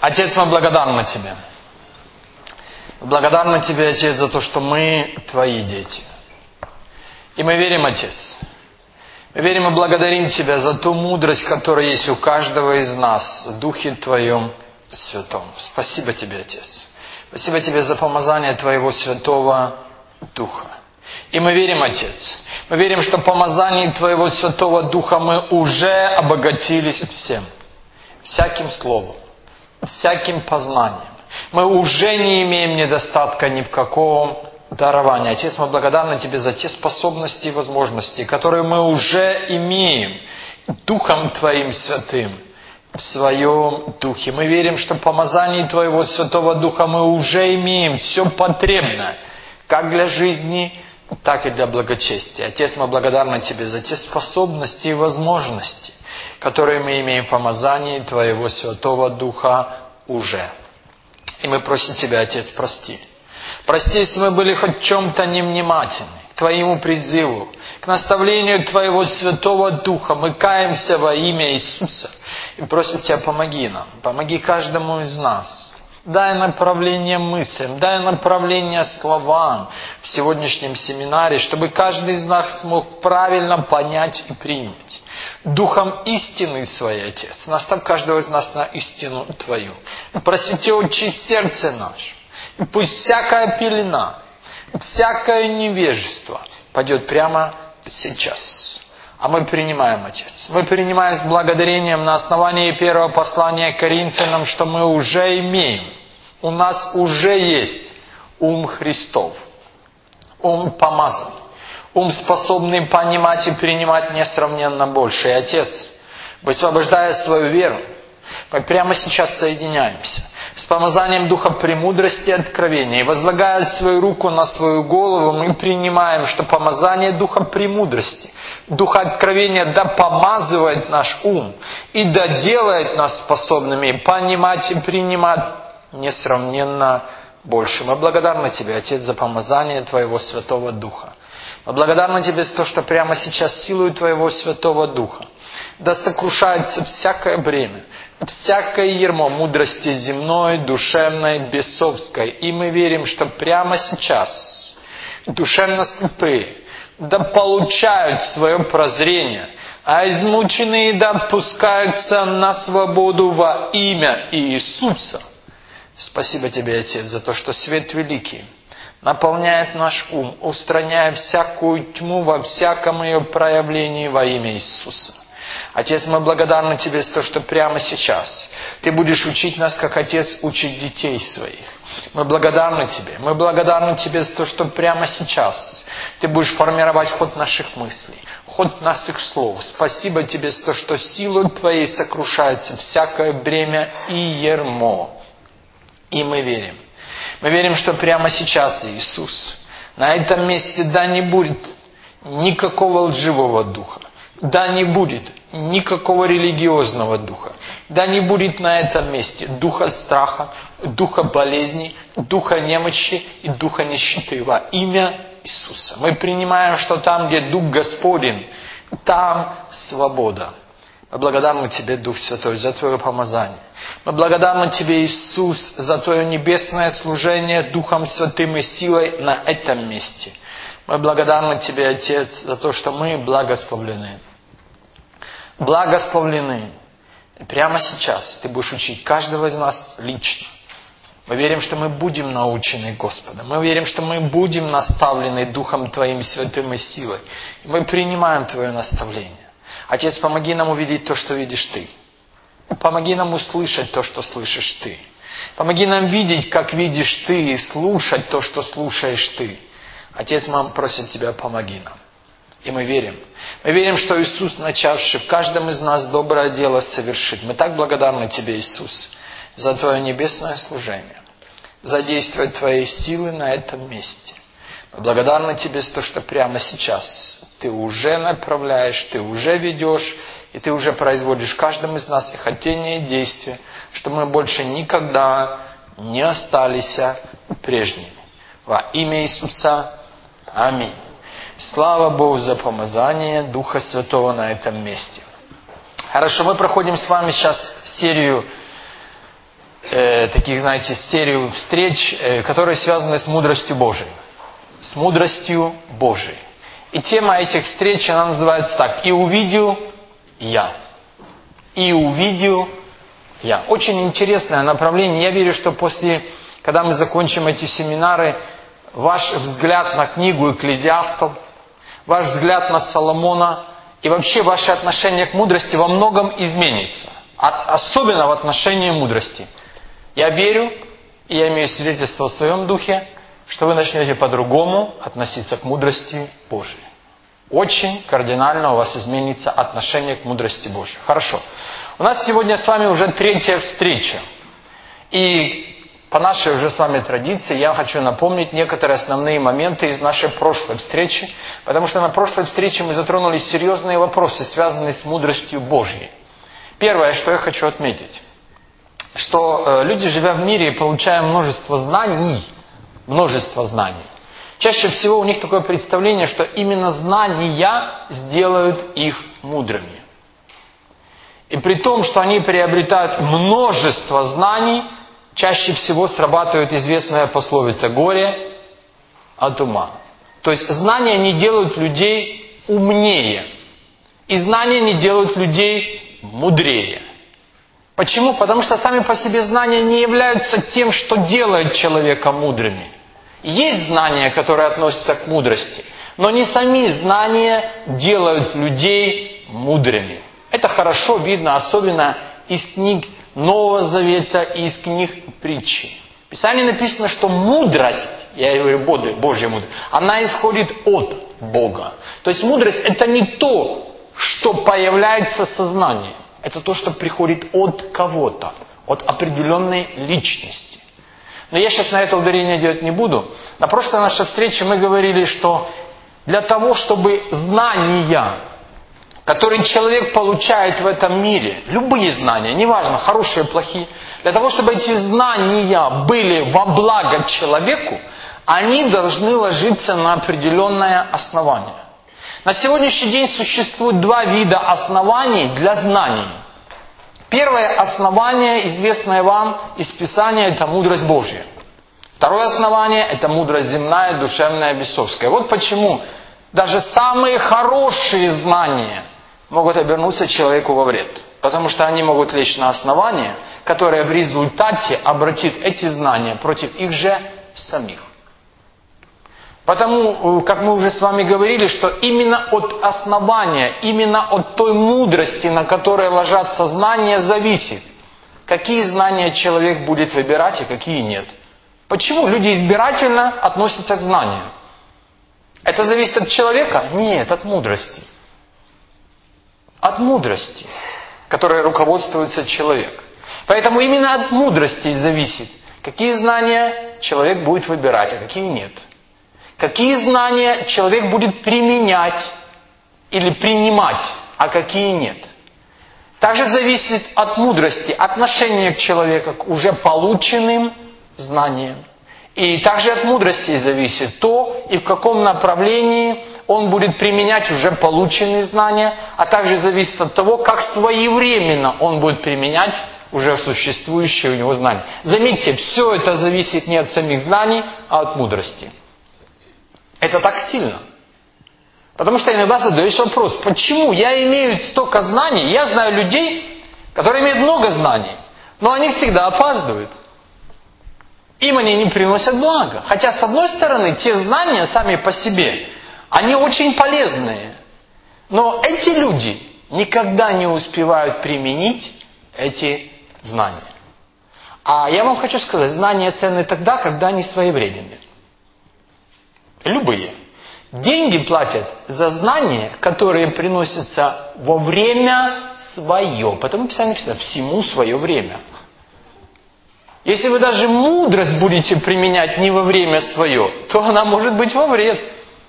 Отец, мы благодарны Тебе. Благодарны Тебе, Отец, за то, что мы Твои дети. И мы верим, Отец. Мы верим и благодарим Тебя за ту мудрость, которая есть у каждого из нас в Духе Твоем Святом. Спасибо Тебе, Отец. Спасибо Тебе за помазание Твоего Святого Духа. И мы верим, Отец, мы верим, что помазанием Твоего Святого Духа мы уже обогатились всем. Всяким словом, всяким познанием. Мы уже не имеем недостатка ни в каком даровании. Отец, мы благодарны Тебе за те способности и возможности, которые мы уже имеем Духом Твоим Святым в Своем Духе. Мы верим, что в помазании Твоего Святого Духа мы уже имеем все потребное, как для жизни, так и для благочестия. Отец, мы благодарны Тебе за те способности и возможности, которые мы имеем в помазании Твоего Святого Духа уже. И мы просим Тебя, Отец, прости. Прости, если мы были хоть в чем-то невнимательны к Твоему призыву, к наставлению Твоего Святого Духа. Мы каемся во имя Иисуса и просим Тебя, помоги нам, помоги каждому из нас. Дай направление мыслям, дай направление словам в сегодняшнем семинаре, чтобы каждый из нас смог правильно понять и принять. Духом истины Своей, Отец, наставь каждого из нас на истину Твою. Проси Тебя, учи сердце наше. И пусть всякая пелена, всякое невежество пойдет прямо сейчас. А мы принимаем, Отец. Мы принимаем с благодарением на основании первого послания к Коринфянам, что мы уже имеем. У нас уже есть ум Христов. Ум помазан. Ум, способный понимать и принимать несравненно больше. И, Отец, высвобождая свою веру, мы прямо сейчас соединяемся с помазанием Духа премудрости и откровения. И возлагая свою руку на свою голову, мы принимаем, что помазание Духа премудрости, Духа откровения да помазывает наш ум и да делает нас способными понимать и принимать несравненно больше. Мы благодарны Тебе, Отец, за помазание Твоего Святого Духа. Мы благодарны Тебе за то, что прямо сейчас силой Твоего Святого Духа да сокрушается всякое бремя, всякое ярмо мудрости земной, душевной, бесовской. И мы верим, что прямо сейчас душевно слепые да получают свое прозрение, а измученные да отпускаются на свободу во имя Иисуса. Спасибо Тебе, Отец, за то, что свет великий наполняет наш ум, устраняя всякую тьму во всяком ее проявлении во имя Иисуса. Отец, мы благодарны Тебе за то, что прямо сейчас Ты будешь учить нас, как Отец учит детей своих. Мы благодарны Тебе. Мы благодарны Тебе за то, что прямо сейчас Ты будешь формировать ход наших мыслей, ход наших слов. Спасибо Тебе за то, что силой Твоей сокрушается всякое бремя и ярмо. И мы верим. Мы верим, что прямо сейчас, Иисус, на этом месте да не будет никакого лживого духа, да не будет никакого религиозного духа, да не будет на этом месте духа страха, духа болезни, духа немощи и духа нищеты во имя Иисуса. Мы принимаем, что там, где Дух Господень, там свобода. Мы благодарны Тебе, Дух Святой, за Твое помазание. Мы благодарны Тебе, Иисус, за Твое небесное служение Духом Святым и силой на этом месте. Мы благодарны Тебе, Отец, за то, что мы благословлены. Благословлены. И прямо сейчас Ты будешь учить каждого из нас лично. Мы верим, что мы будем научены Господом. Мы верим, что мы будем наставлены Духом Твоим Святым и силой. И мы принимаем Твое наставление. Отец, помоги нам увидеть то, что видишь Ты. Помоги нам услышать то, что слышишь Ты. Помоги нам видеть, как видишь Ты, и слушать то, что слушаешь Ты. Отец, мы просим Тебя, помоги нам. И мы верим. Мы верим, что Иисус, начавший в каждом из нас доброе дело, совершит. Мы так благодарны Тебе, Иисус, за Твое небесное служение, за действие Твоей силы на этом месте. Мы благодарны Тебе за то, что прямо сейчас Ты уже направляешь, Ты уже ведешь, и Ты уже производишь в каждом из нас и хотение, и действие, что мы больше никогда не остались прежними. Во имя Иисуса. Аминь. Слава Богу за помазание Духа Святого на этом месте. Хорошо, мы проходим с вами сейчас серию таких, знаете, серию встреч, которые связаны с мудростью Божией. С мудростью Божией. И тема этих встреч, она называется так: «И увидел я». «И увидел я». Очень интересное направление. Я верю, что когда мы закончим эти семинары, ваш взгляд на книгу Экклезиастов, ваш взгляд на Соломона и вообще ваше отношение к мудрости во многом изменится. Особенно в отношении мудрости. Я верю, и я имею свидетельство в своем духе, что вы начнете по-другому относиться к мудрости Божией. Очень кардинально у вас изменится отношение к мудрости Божией. Хорошо. У нас сегодня с вами уже 3-я встреча. И по нашей уже с вами традиции я хочу напомнить некоторые основные моменты из нашей прошлой встречи, потому что на прошлой встрече мы затронули серьезные вопросы, связанные с мудростью Божьей. Первое, что я хочу отметить, что люди, живя в мире и получая множество знаний, чаще всего у них такое представление, что именно знания сделают их мудрыми. И при том, что они приобретают множество знаний, чаще всего срабатывает известная пословица «горе от ума». То есть знания не делают людей умнее. И знания не делают людей мудрее. Почему? Потому что сами по себе знания не являются тем, что делает человека мудрыми. Есть знания, которые относятся к мудрости, но не сами знания делают людей мудрыми. Это хорошо видно, особенно из книг Нового Завета и из книг притчи. В Писании написано, что мудрость, я говорю, Божья мудрость, она исходит от Бога. То есть мудрость — это не то, что появляется сознанием. Это то, что приходит от кого-то, от определенной личности. Но я сейчас на это ударение делать не буду. На прошлой нашей встрече мы говорили, что для того, чтобы знания, которые человек получает в этом мире, любые знания, неважно, хорошие, плохие, для того, чтобы эти знания были во благо человеку, они должны ложиться на определенное основание. На сегодняшний день существует 2 вида оснований для знаний. Первое основание, известное вам из Писания, это мудрость Божья. Второе основание, это мудрость земная, душевная, бесовская. Вот почему даже самые хорошие знания могут обернуться человеку во вред. Потому что они могут лечь на основание, которое в результате обратит эти знания против их же самих. Потому, как мы уже с вами говорили, что именно от основания, именно от той мудрости, на которой ложатся знания, зависит, какие знания человек будет выбирать и какие нет. Почему люди избирательно относятся к знаниям? Это зависит от человека? Нет, от мудрости. От мудрости, которой руководствуется человек. Поэтому именно от мудрости зависит, какие знания человек будет выбирать, а какие нет. Какие знания человек будет применять или принимать, а какие нет. Также зависит от мудрости отношение к человеку к уже полученным знаниям. И также от мудрости зависит то, и в каком направлении он будет применять уже полученные знания, а также зависит от того, как своевременно он будет применять уже существующие у него знания. Заметьте, все это зависит не от самих знаний, а от мудрости. Это так сильно. Потому что иногда задаешь вопрос, почему я имею столько знаний, я знаю людей, которые имеют много знаний, но они всегда опаздывают. Им они не приносят блага. Хотя, с одной стороны, те знания сами по себе, они очень полезные. Но эти люди никогда не успевают применить эти знания. А я вам хочу сказать, знания ценны тогда, когда они своевременны. Любые. Деньги платят за знания, которые приносятся во время свое. Потому в Писании написано, всему свое время. Если вы даже мудрость будете применять не во время свое, то она может быть во вред.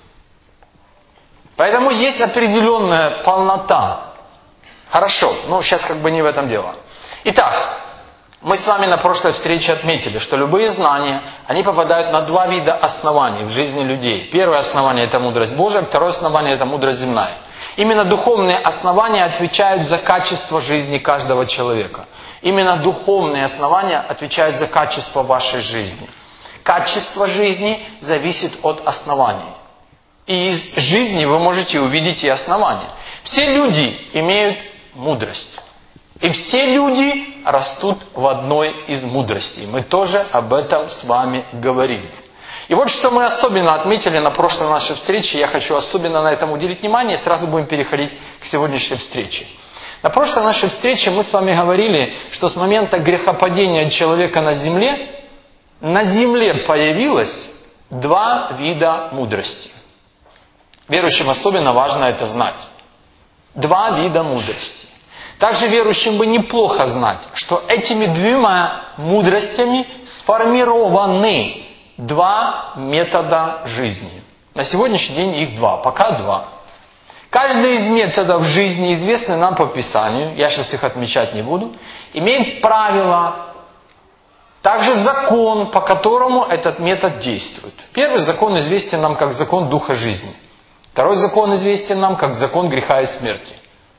Поэтому есть определенная полнота. Хорошо, но сейчас как бы не в этом дело. Итак, мы с вами на прошлой встрече отметили, что любые знания, они попадают на 2 вида оснований в жизни людей. Первое основание – это мудрость Божия, второе основание – это мудрость земная. Именно духовные основания отвечают за качество жизни каждого человека. Именно духовные основания отвечают за качество вашей жизни. Качество жизни зависит от оснований. И из жизни вы можете увидеть и основания. Все люди имеют мудрость. И все люди растут в одной из мудростей. Мы тоже об этом с вами говорили. И вот что мы особенно отметили на прошлой нашей встрече, я хочу особенно на этом уделить внимание, и сразу будем переходить к сегодняшней встрече. На прошлой нашей встрече мы с вами говорили, что с момента грехопадения человека на земле появилось два вида мудрости. Верующим особенно важно это знать. Два вида мудрости. Также верующим бы неплохо знать, что этими двумя мудростями сформированы два метода жизни. На сегодняшний день их два, пока два. Каждый из методов жизни, известный нам по Писанию, я сейчас их отмечать не буду, имеет правила, также закон, по которому этот метод действует. Первый закон известен нам как закон Духа жизни. Второй закон известен нам как закон греха и смерти.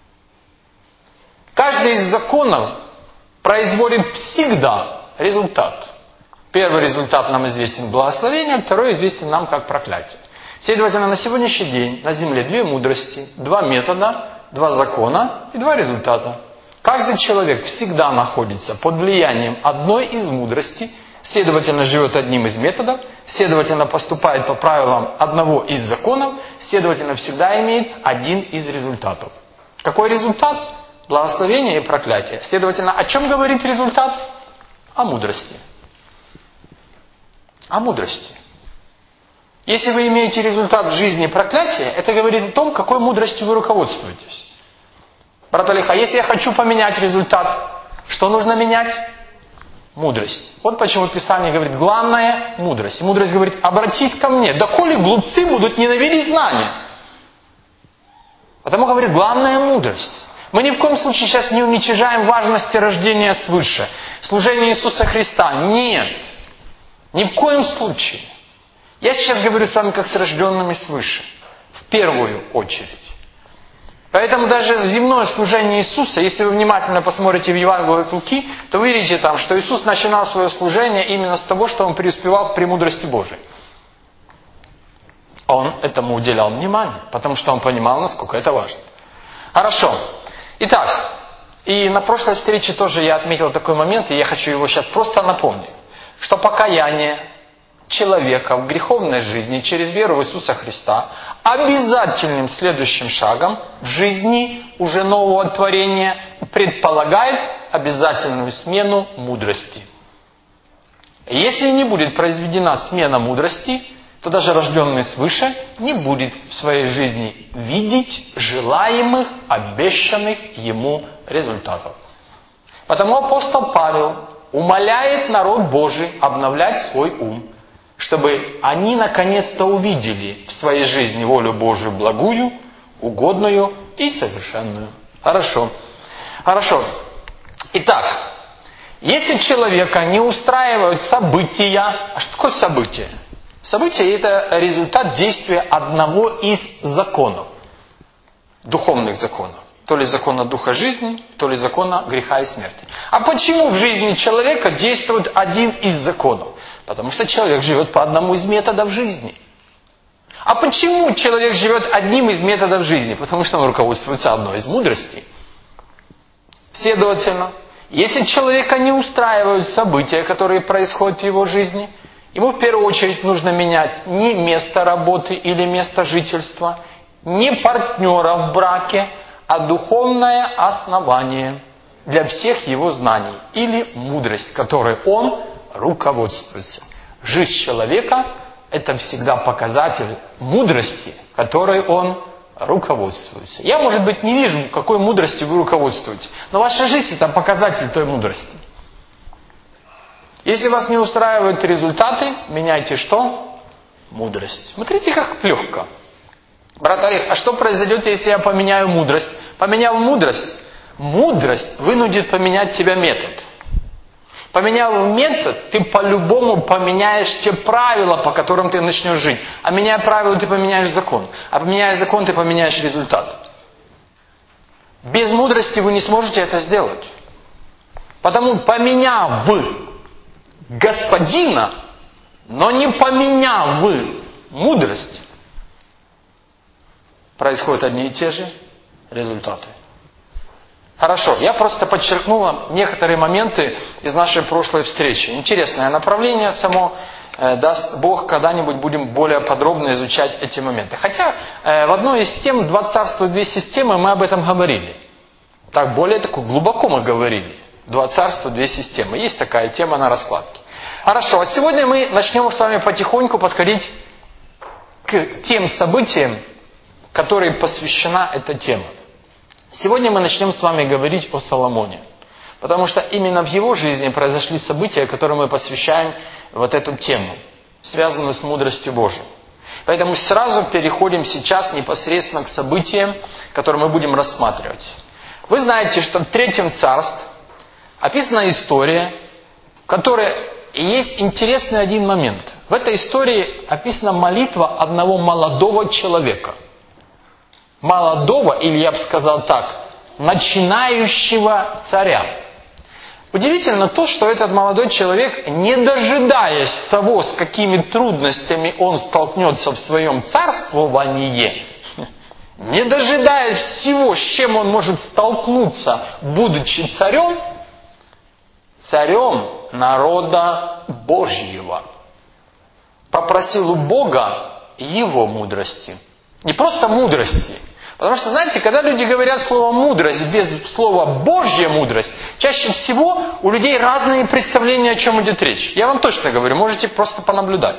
Каждый из законов производит всегда результат. Первый результат нам известен благословение, второй известен нам как проклятие. Следовательно, на сегодняшний день на земле две мудрости, два метода, два закона и два результата. Каждый человек всегда находится под влиянием одной из мудростей, следовательно, живет одним из методов, следовательно, поступает по правилам одного из законов, следовательно, всегда имеет один из результатов. Какой результат? Благословение и проклятие. Следовательно, о чем говорит результат? О мудрости. О мудрости. Если вы имеете результат в жизни проклятия, это говорит о том, какой мудростью вы руководствуетесь. Брат Олег, а если я хочу поменять результат, что нужно менять? Мудрость. Вот почему Писание говорит, главное – мудрость. И мудрость говорит, обратись ко мне, доколе глупцы будут ненавидеть знания. Потому говорит, главное – мудрость. Мы ни в коем случае сейчас не уничижаем важности рождения свыше, служения Иисуса Христа. Нет. Ни в коем случае. Я сейчас говорю с вами как с рожденными свыше. В первую очередь. Поэтому даже земное служение Иисуса, если вы внимательно посмотрите в Евангелие от Луки, то вы видите там, что Иисус начинал свое служение именно с того, что Он преуспевал в премудрости Божией. Он этому уделял внимание, потому что Он понимал, насколько это важно. Хорошо. Итак, и на прошлой встрече тоже я отметил такой момент, и я хочу его сейчас просто напомнить, что покаяние человека в греховной жизни через веру в Иисуса Христа обязательным следующим шагом в жизни уже нового творения предполагает обязательную смену мудрости. Если не будет произведена смена мудрости, то даже рожденный свыше не будет в своей жизни видеть желаемых, обещанных ему результатов. Потому апостол Павел умоляет народ Божий обновлять свой ум, чтобы они наконец-то увидели в своей жизни волю Божию благую, угодную и совершенную. Хорошо. Итак, если человека не устраивают события, а что такое событие? Событие – это результат действия одного из законов, духовных законов. То ли закона Духа жизни, то ли закона греха и смерти. А почему в жизни человека действует один из законов? Потому что человек живет по одному из методов жизни. А почему человек живет одним из методов жизни? Потому что он руководствуется одной из мудростей. Следовательно, если человека не устраивают события, которые происходят в его жизни, ему в первую очередь нужно менять не место работы или место жительства, не партнера в браке, а духовное основание для всех его знаний или мудрость, которой он руководствуется. Жизнь человека – это всегда показатель мудрости, которой он руководствуется. Я, может быть, не вижу, какой мудростью вы руководствуете, но ваша жизнь – это показатель той мудрости. Если вас не устраивают результаты, меняйте что? Мудрость. Смотрите, как легко. Брат Олег, а что произойдет, если я поменяю мудрость? Поменяв мудрость, мудрость вынудит поменять тебя метод. Поменяв метод, ты по-любому поменяешь те правила, по которым ты начнешь жить. А меняя правила, ты поменяешь закон. А поменяя закон, ты поменяешь результат. Без мудрости вы не сможете это сделать. Потому, поменяв господина, но не поменяв мудрость, происходят одни и те же результаты. Хорошо, я просто подчеркнула некоторые моменты из нашей прошлой встречи. Интересное направление само. Даст Бог, когда-нибудь будем более подробно изучать эти моменты. Хотя в одной из тем «Два царства, две системы» мы об этом говорили. Так, более глубоко мы говорили. «Два царства, две системы». Есть такая тема на раскладке. Хорошо, а сегодня мы начнем с вами потихоньку подходить к тем событиям, которые посвящена эта тема. Сегодня мы начнем с вами говорить о Соломоне. Потому что именно в его жизни произошли события, которые мы посвящаем вот эту тему, связанную с мудростью Божией. Поэтому сразу переходим сейчас непосредственно к событиям, которые мы будем рассматривать. Вы знаете, что в Третьем царстве описана история, в которой есть интересный один момент. В этой истории описана молитва одного молодого человека. Молодого, или я бы сказал так, начинающего царя. Удивительно то, что этот молодой человек, не дожидаясь того, с какими трудностями он столкнется в своем царствовании, не дожидаясь всего, с чем он может столкнуться, будучи царем народа Божьего, попросил у Бога его мудрости. Не просто мудрости. Потому что, знаете, когда люди говорят слово «мудрость» без слова «божья мудрость», чаще всего у людей разные представления, о чем идет речь. Я вам точно говорю, можете просто понаблюдать.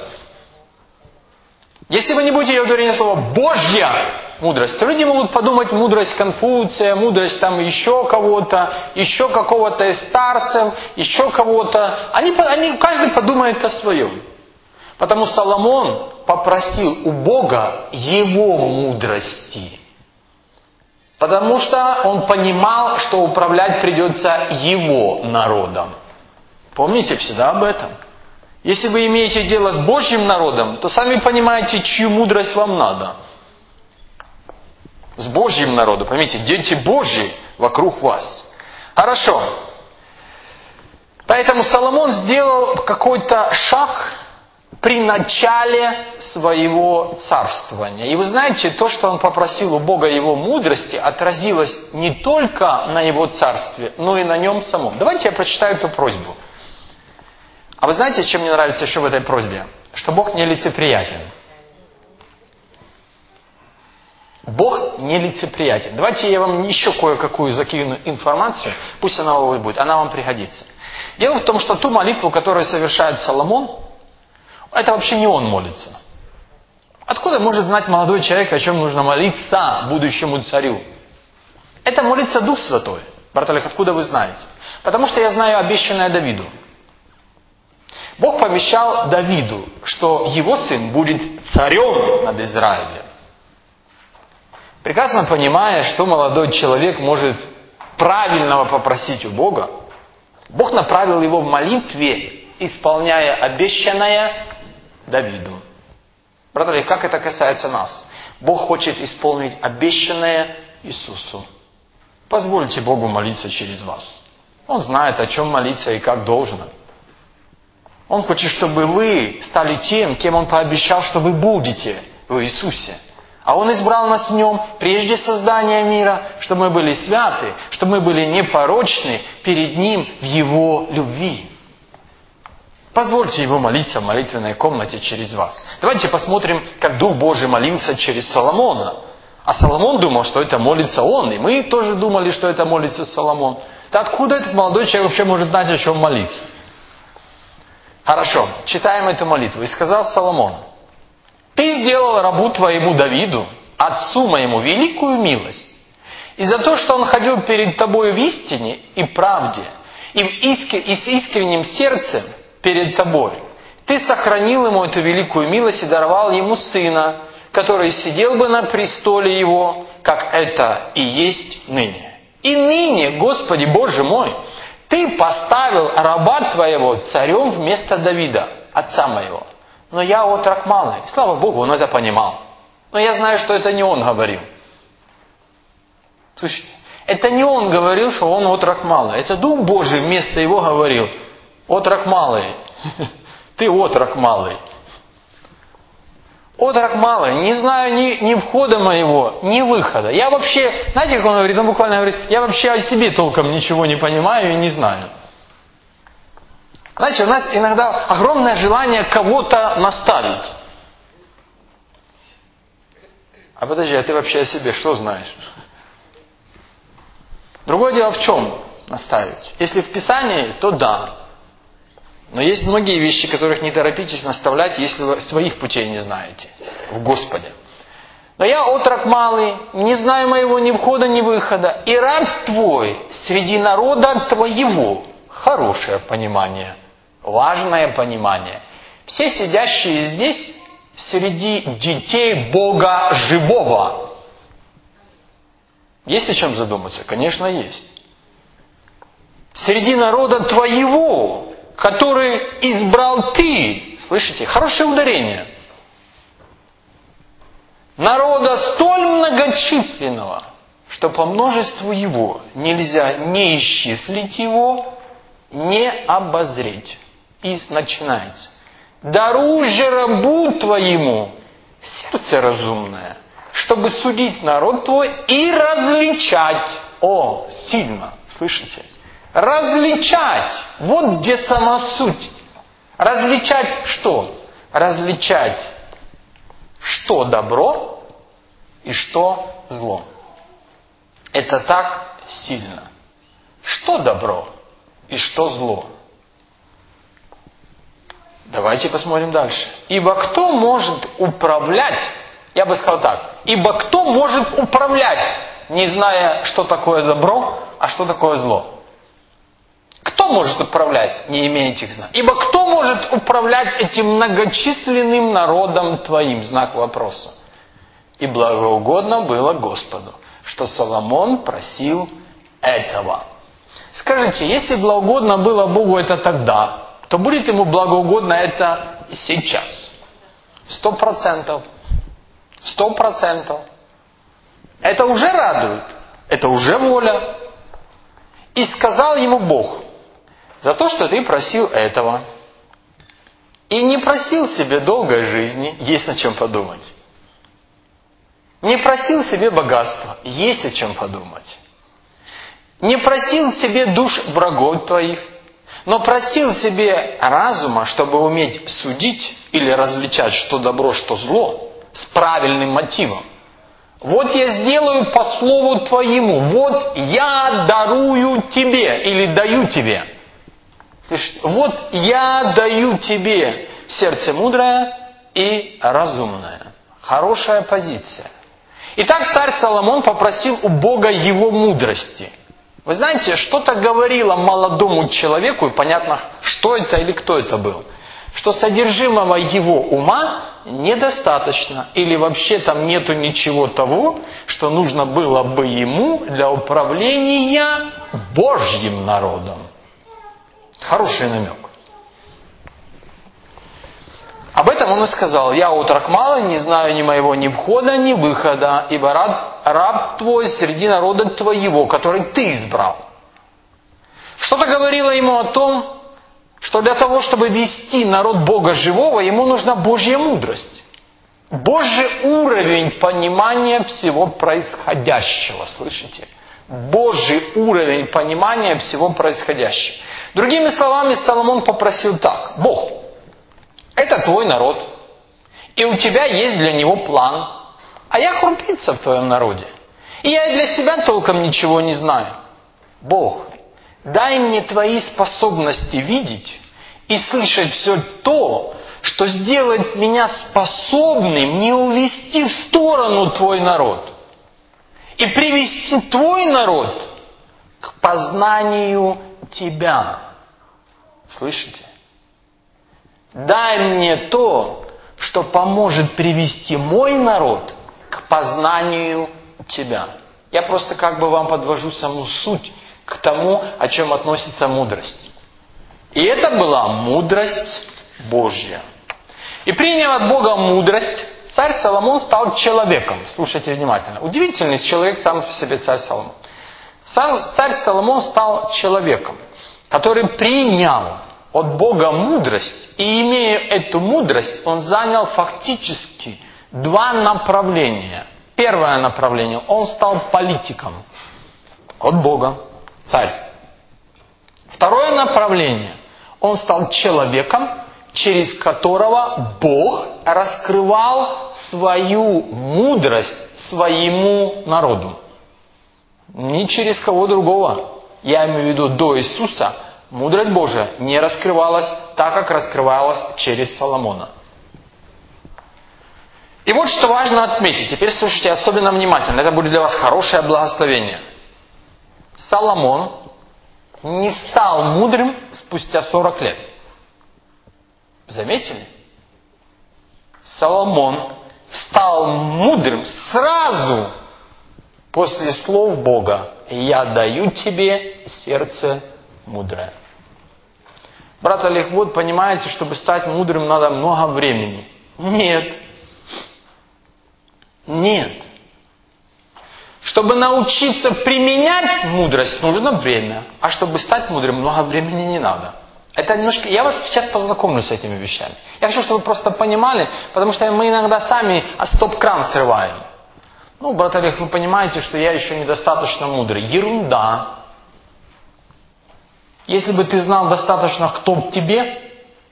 Если вы не будете говорить слова «божья мудрость», то люди могут подумать мудрость Конфуция, мудрость там еще кого-то, еще какого-то из старцев, еще кого-то. Каждый подумает о своем. Потому Соломон попросил у Бога его мудрости. Потому что он понимал, что управлять придется его народом. Помните всегда об этом. Если вы имеете дело с Божьим народом, то сами понимаете, чью мудрость вам надо. С Божьим народом. Поймите, дети Божьи вокруг вас. Хорошо. Поэтому Соломон сделал какой-то шаг при начале своего царствования. И вы знаете, то, что он попросил у Бога его мудрости, отразилось не только на его царстве, но и на нем самом. Давайте я прочитаю эту просьбу. А вы знаете, чем мне нравится еще в этой просьбе? Что Бог нелицеприятен. Бог нелицеприятен. Давайте я вам еще кое-какую закину информацию, пусть она у вас будет, она вам пригодится. Дело в том, что ту молитву, которую совершает Соломон, это вообще не он молится. Откуда может знать молодой человек, о чем нужно молиться будущему царю? Это молится Дух Святой. Брат Олег, откуда вы знаете? Потому что я знаю обещанное Давиду. Бог пообещал Давиду, что его сын будет царем над Израилем. Прекрасно понимая, что молодой человек может правильного попросить у Бога, Бог направил его в молитве, исполняя обещанное Давиду. Брат Олег, как это касается нас? Бог хочет исполнить обещанное Иисусу. Позвольте Богу молиться через вас. Он знает, о чем молиться и как должно. Он хочет, чтобы вы стали тем, кем Он пообещал, что вы будете в Иисусе. А Он избрал нас в Нем прежде создания мира, чтобы мы были святы, чтобы мы были непорочны перед Ним в Его любви. Позвольте Его молиться в молитвенной комнате через вас. Давайте посмотрим, как Дух Божий молился через Соломона. А Соломон думал, что это молится он. И мы тоже думали, что это молится Соломон. Да откуда этот молодой человек вообще может знать, о чем молиться? Хорошо, читаем эту молитву. «И сказал Соломон: Ты сделал рабу твоему Давиду, отцу моему, великую милость. И за то, что он ходил перед тобою в истине и правде, и с искренним сердцем перед тобой, ты сохранил ему эту великую милость и даровал ему сына, который сидел бы на престоле его, как это и есть ныне. И ныне, Господи Боже мой, ты поставил раба твоего царем вместо Давида, отца моего. Но я отрок малый». Слава Богу, он это понимал. Но я знаю, что это не он говорил. Слушайте, Это не он говорил, что он отрок малый. Это Дух Божий вместо его говорил: отрок малый, ты отрок малый. Отрок малый, не знаю ни входа моего, ни выхода. Я вообще, знаете, как он говорит? Он буквально говорит: я вообще о себе толком ничего не понимаю и не знаю. Знаете, у нас иногда огромное желание кого-то наставить. А подожди, а ты вообще о себе что знаешь? Другое дело в чем наставить? Если в Писании, то да. Но есть многие вещи, которых не торопитесь наставлять, если вы своих путей не знаете в Господе. Но я отрок малый, не знаю моего ни входа, ни выхода, и раб твой среди народа твоего. Хорошее понимание, важное понимание. Все сидящие здесь среди детей Бога живого. Есть о чем задуматься? Конечно, есть. Среди народа твоего, который избрал ты. Слышите? Хорошее ударение. Народа столь многочисленного, что по множеству его нельзя не исчислить его, не обозреть. И начинается: даруй же рабу твоему сердце разумное, чтобы судить народ твой и различать. О, сильно, слышите? Различать. Вот где сама суть. Различать что? Различать, что добро и что зло. Это так сильно. Что добро и что зло? Давайте посмотрим дальше. Ибо кто может управлять, я бы сказал так, ибо кто может управлять, не зная, что такое добро, а что такое зло? Кто может управлять, не имея этих знаков? Ибо кто может управлять этим многочисленным народом твоим? Знак вопроса. И благоугодно было Господу, что Соломон просил этого. Скажите, если благоугодно было Богу это тогда, то будет ему благоугодно это сейчас. 100%. 100%. Это уже радует. Это уже воля. И сказал ему Бог: за то, что ты просил этого, и не просил себе долгой жизни, есть над чем подумать. Не просил себе богатства, есть о чем подумать. Не просил себе душ врагов твоих, но просил себе разума, чтобы уметь судить или различать, что добро, что зло, с правильным мотивом. Вот я сделаю по слову твоему, вот я дарую тебе или даю тебе. Слышите? Вот я даю тебе сердце мудрое и разумное. Хорошая позиция. Итак, царь Соломон попросил у Бога его мудрости. Вы знаете, что-то говорило молодому человеку, и понятно, что это или кто это был, что содержимого его ума недостаточно, или вообще там нету ничего того, что нужно было бы ему для управления Божьим народом. Хороший намек. Об этом он и сказал: я отрок малый, не знаю ни моего ни входа, ни выхода, ибо раб твой среди народа твоего, который ты избрал. Что-то говорило ему о том, что для того, чтобы вести народ Бога живого, ему нужна Божья мудрость. Божий уровень понимания всего происходящего. Слышите? Божий уровень понимания всего происходящего. Другими словами, Соломон попросил так: Бог, это твой народ, и у тебя есть для него план, а я крупица в твоем народе, и я для себя толком ничего не знаю. Бог, дай мне твои способности видеть и слышать все то, что сделает меня способным не увести в сторону твой народ и привести твой народ к познанию тебя. Слышите? Дай мне то, что поможет привести мой народ к познанию тебя. Я просто как бы вам подвожу саму суть к тому, о чем относится мудрость. И это была мудрость Божья. И приняв от Бога мудрость, царь Соломон стал человеком. Слушайте внимательно. Удивительный человек сам по себе царь Соломон. Царь Соломон стал человеком, который принял от Бога мудрость, и имея эту мудрость, он занял фактически два направления. Первое направление, он стал политиком от Бога, царь. Второе направление, он стал человеком, через которого Бог раскрывал свою мудрость своему народу. Не через кого другого. Я имею в виду, до Иисуса мудрость Божия не раскрывалась так, как раскрывалась через Соломона. И вот что важно отметить. Теперь слушайте особенно внимательно. Это будет для вас хорошее благословение. Соломон не стал мудрым спустя 40 лет. Заметили? Соломон стал мудрым сразу после слов Бога. «Я даю тебе сердце мудрое». Брат Олег, вот понимаете, чтобы стать мудрым, надо много времени. Нет. Нет. Чтобы научиться применять мудрость, нужно время. А чтобы стать мудрым, много времени не надо. Это немножко... Я вас сейчас познакомлю с этими вещами. Я хочу, чтобы вы просто понимали, потому что мы иногда сами стоп-кран срываем. Ну, брат Олег, вы понимаете, что я еще недостаточно мудрый. Ерунда. Если бы ты знал достаточно, кто тебе,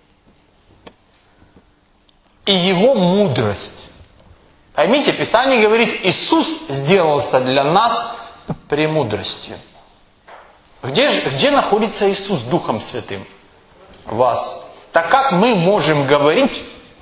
и его мудрость. Поймите, Писание говорит, Иисус сделался для нас премудростью. Где находится Иисус Духом Святым? Вас. Так как мы можем говорить,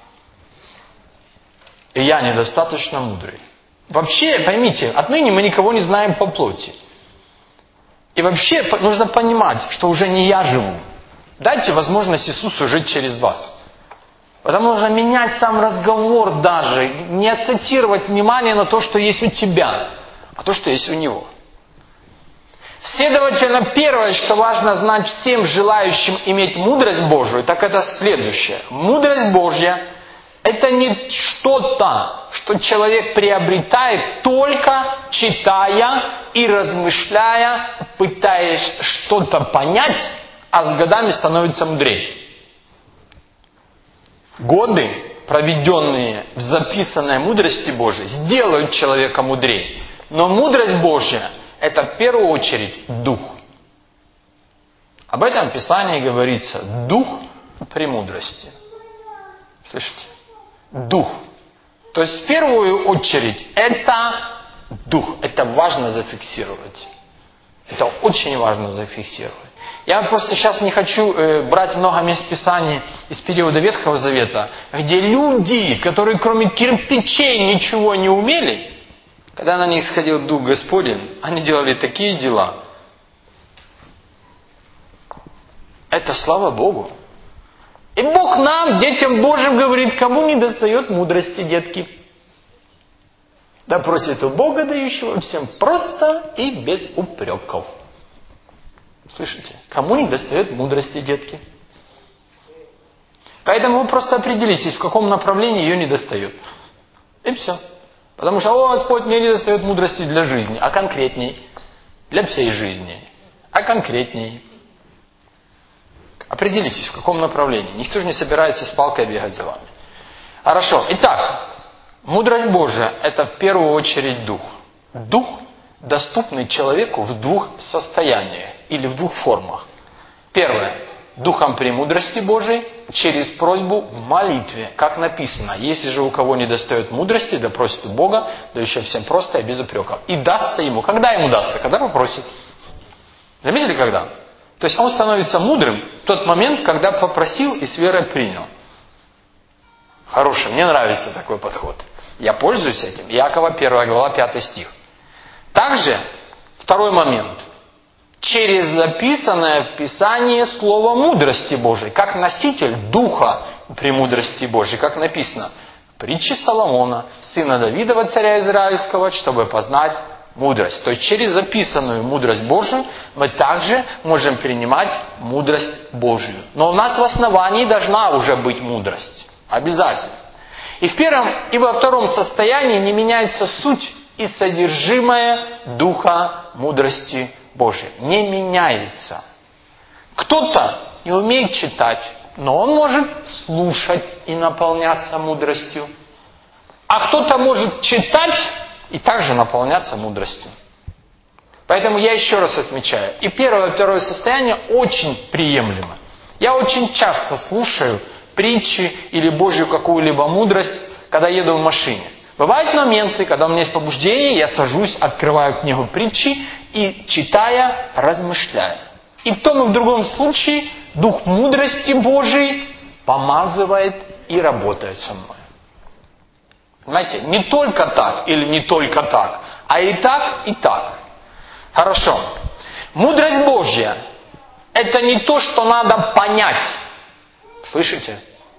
я недостаточно мудрый? Вообще, поймите, отныне мы никого не знаем по плоти. И вообще нужно понимать, что уже не я живу. Дайте возможность Иисусу жить через вас. Потому нужно менять сам разговор даже. Не акцентировать внимание на то, что есть у тебя, а то, что есть у Него. Следовательно, первое, что важно знать всем желающим иметь мудрость Божию, так это следующее. Мудрость Божья – это не что-то, что человек приобретает только читая и размышляя, пытаясь что-то понять, а с годами становится мудрее. Годы, проведенные в записанной мудрости Божией, сделают человека мудрее. Но мудрость Божья – это в первую очередь дух. Об этом в Писании говорится: дух премудрости. Слышите? Дух. То есть в первую очередь это дух. Это важно зафиксировать. Это очень важно зафиксировать. Я просто сейчас не хочу брать много мест Писаний из периода Ветхого Завета, где люди, которые кроме кирпичей ничего не умели, когда на них сходил Дух Господень, они делали такие дела. Это слава Богу. И Бог нам, детям Божьим, говорит, кому не достает мудрости, детки. Да просит у Бога, дающего всем просто и без упреков. Слышите? Кому не достает мудрости, детки? Поэтому вы просто определитесь, в каком направлении ее не достает. И все. Потому что, Господь, мне не достает мудрости для жизни, а конкретней. Для всей жизни. А конкретней. Определитесь, в каком направлении. Никто же не собирается с палкой бегать за вами. Хорошо. Итак, мудрость Божия – это в первую очередь дух. Дух, доступный человеку в двух состояниях или в двух формах. Первое. Духом премудрости Божией через просьбу в молитве. Как написано: если же у кого не достает мудрости, да просит у Бога, дающего всем просто и без упреков. И дастся ему. Когда ему дастся? Когда попросит. Заметили, когда? То есть он становится мудрым в тот момент, когда попросил и с верой принял. Хороший, мне нравится такой подход. Я пользуюсь этим. Иакова 1 глава 5 стих. Также, второй момент. Через записанное в Писании слово мудрости Божией, как носитель духа премудрости Божией, как написано: притчи Соломона, сына Давидова, царя Израильского, чтобы познать мудрость. То есть через записанную мудрость Божию мы также можем принимать мудрость Божию. Но у нас в основании должна уже быть мудрость. Обязательно. И в первом, и во втором состоянии не меняется суть и содержимое духа мудрости Божия не меняется. Кто-то не умеет читать, но он может слушать и наполняться мудростью. А кто-то может читать и также наполняться мудростью. Поэтому я еще раз отмечаю. И первое, и второе состояние очень приемлемо. Я очень часто слушаю притчи или Божью какую-либо мудрость, когда еду в машине. Бывают моменты, когда у меня есть побуждение, я сажусь, открываю книгу притчи и, читая, размышляю. И в том и в другом случае Дух мудрости Божией помазывает и работает со мной. Понимаете, не только так или не только так, а и так, и так. Хорошо. Мудрость Божья – это не то, что надо понять. Слышите?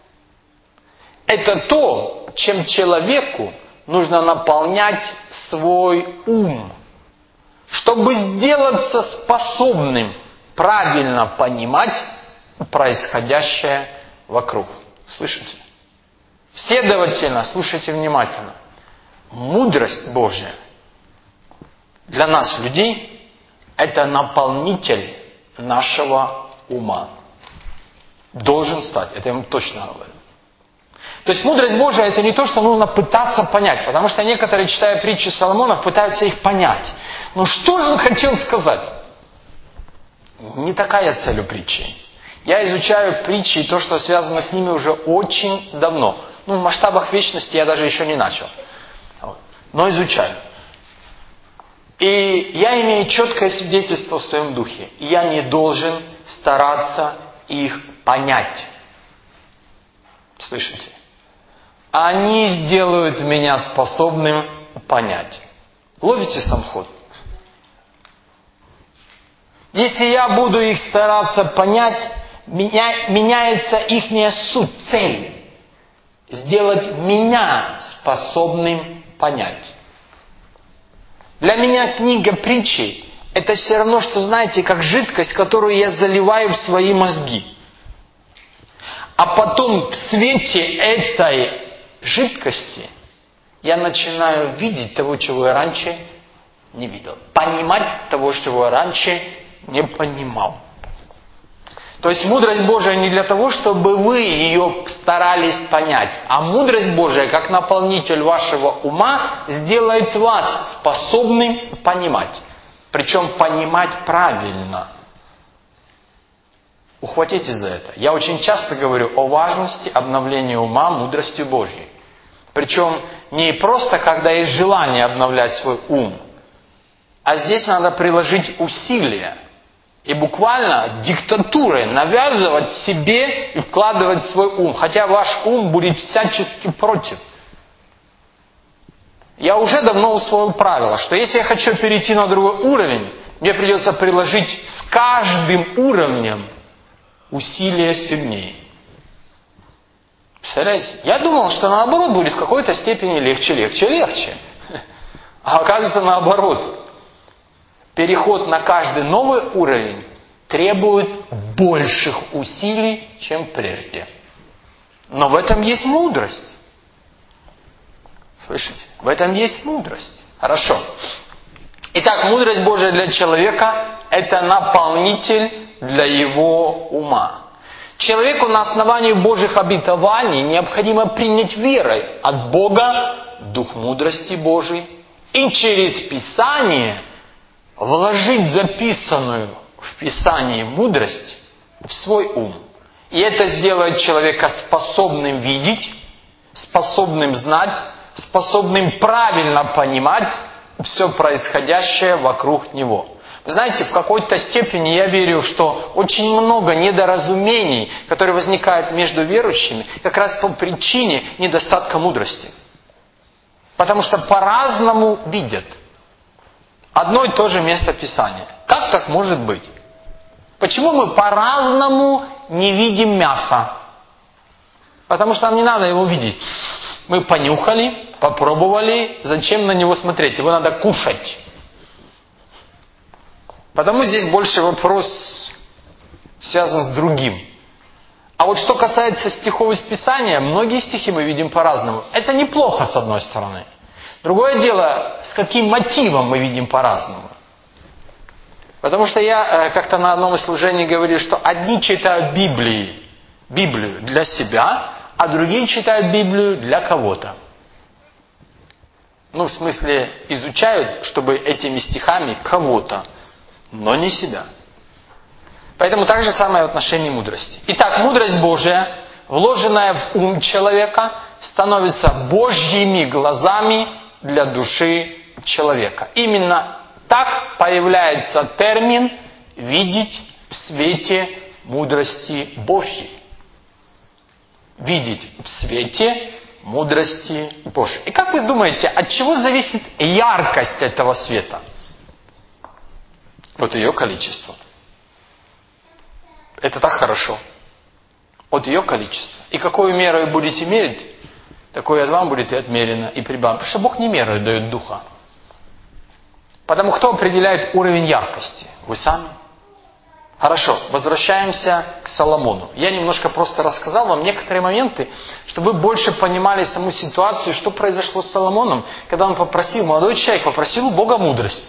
Это то, чем человеку нужно наполнять свой ум, чтобы сделаться способным правильно понимать происходящее вокруг. Слышите? Следовательно, слушайте внимательно. Мудрость Божья для нас, людей, это наполнитель нашего ума. Должен стать. Это я вам точно говорю. То есть мудрость Божия это не то, что нужно пытаться понять. Потому что некоторые, читая притчи Соломона, пытаются их понять. Но что же он хотел сказать? Не такая цель у притчи. Я изучаю притчи и то, что связано с ними уже очень давно. В масштабах вечности я даже еще не начал. Но изучаю. И я имею четкое свидетельство в своем духе. И я не должен стараться их понять. Слышите? Они сделают меня способным понять. Ловите сам ход? Если я буду их стараться понять, меняется ихняя суть, цель. Сделать меня способным понять. Для меня книга притчи это все равно, что, знаете, как жидкость, которую я заливаю в свои мозги. А потом в свете этой жидкости я начинаю видеть того, чего я раньше не видел. Понимать того, чего я раньше не понимал. То есть мудрость Божия не для того, чтобы вы ее старались понять, а мудрость Божия, как наполнитель вашего ума, сделает вас способным понимать. Причем понимать правильно. Ухватитесь за это. Я очень часто говорю о важности обновления ума мудростью Божьей. Причем не просто, когда есть желание обновлять свой ум, а здесь надо приложить усилия. И буквально диктатурой навязывать себе и вкладывать в свой ум. Хотя ваш ум будет всячески против. Я уже давно усвоил правило, что если я хочу перейти на другой уровень, мне придется приложить с каждым уровнем усилия сильнее. Представляете? Я думал, что наоборот будет в какой-то степени легче. А оказывается наоборот. Переход на каждый новый уровень требует больших усилий, чем прежде. Но в этом есть мудрость. Слышите? В этом есть мудрость. Хорошо. Итак, мудрость Божия для человека – это наполнитель для его ума. Человеку на основании Божьих обетований необходимо принять верой от Бога Дух мудрости Божией и через Писание вложить записанную в Писании мудрость в свой ум. И это сделает человека способным видеть, способным знать, способным правильно понимать все происходящее вокруг него. Вы знаете, в какой-то степени я верю, что очень много недоразумений, которые возникают между верующими, как раз по причине недостатка мудрости. Потому что по-разному видят одно и то же место Писания. Как так может быть? Почему мы по-разному не видим мясо? Потому что нам не надо его видеть. Мы понюхали, попробовали, зачем на него смотреть? Его надо кушать. Потому здесь больше вопрос связан с другим. А вот что касается стихов из Писания, многие стихи мы видим по-разному. Это неплохо, с одной стороны. Другое дело, с каким мотивом мы видим по-разному. Потому что я как-то на одном из служений говорил, что одни читают Библию для себя, а другие читают Библию для кого-то. В смысле, изучают, чтобы этими стихами кого-то, но не себя. Поэтому так же самое в отношении мудрости. Итак, мудрость Божия, вложенная в ум человека, становится Божьими глазами для души человека. Именно так появляется термин «видеть в свете мудрости Божьей». Видеть в свете мудрости Божьей. И как вы думаете, от чего зависит яркость этого света? От ее количества. Это так хорошо. От ее количества. И какую меру вы будете мерить, такое от вам будет и отмерено, и прибавлено. Потому что Бог не меру дает духа. Потому кто определяет уровень яркости? Вы сами. Хорошо, возвращаемся к Соломону. Я немножко просто рассказал вам некоторые моменты, чтобы вы больше понимали саму ситуацию, что произошло с Соломоном, когда он молодой человек попросил у Бога мудрости.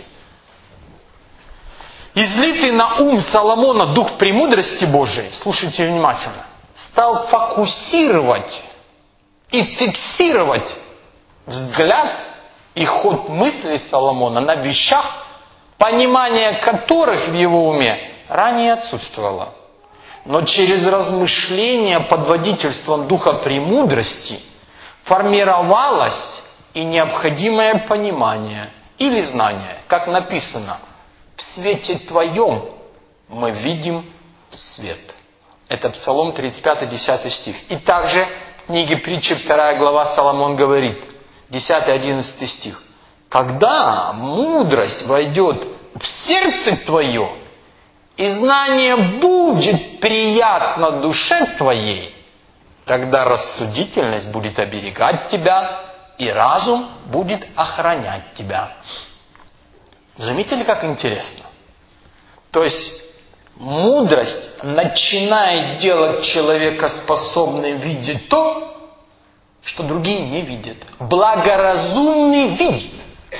Излитый на ум Соломона дух премудрости Божией, слушайте внимательно, стал фокусировать и фиксировать взгляд и ход мыслей Соломона на вещах, понимание которых в его уме ранее отсутствовало. Но через размышления под водительством духа премудрости формировалось и необходимое понимание или знание, как написано: «В свете Твоем мы видим свет». Это Псалом 35, 10 стих. И также в книге Притчи 2 глава Соломон говорит, 10-11 стих: «Когда мудрость войдет в сердце твое, и знание будет приятно душе твоей, тогда рассудительность будет оберегать тебя, и разум будет охранять тебя». Заметили, как интересно? То есть, мудрость начинает делать человека способным видеть то, что другие не видят. Благоразумный видит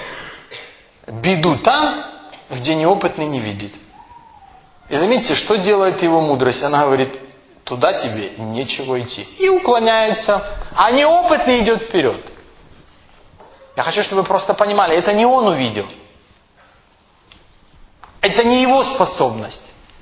беду там, где неопытный не видит. И заметьте, что делает его мудрость. Она говорит: туда тебе нечего идти. И уклоняется. А неопытный идет вперед. Я хочу, чтобы вы просто понимали, это не он увидел. Это не его способность.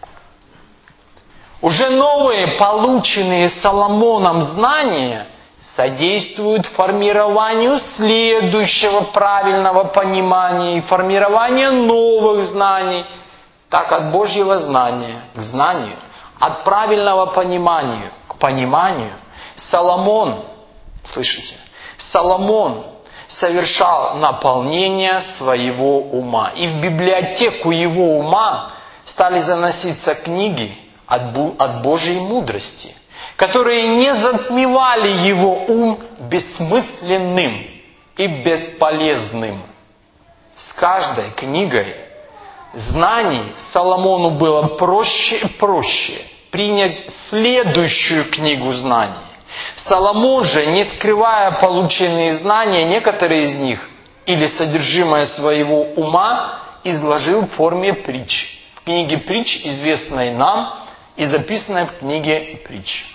Уже новые, полученные Соломоном знания содействуют формированию следующего правильного понимания и формированию новых знаний. Так, от Божьего знания к знанию, от правильного понимания к пониманию, Соломон, слышите, Соломон совершал наполнение своего ума. И в библиотеку его ума стали заноситься книги от Божьей мудрости, которые не затмевали его ум бессмысленным и бесполезным. С каждой книгой знаний Соломону было проще и проще принять следующую книгу знаний. Соломон же, не скрывая полученные знания, некоторые из них, или содержимое своего ума, изложил в форме притч. В книге притч, известной нам и записанной в книге притч.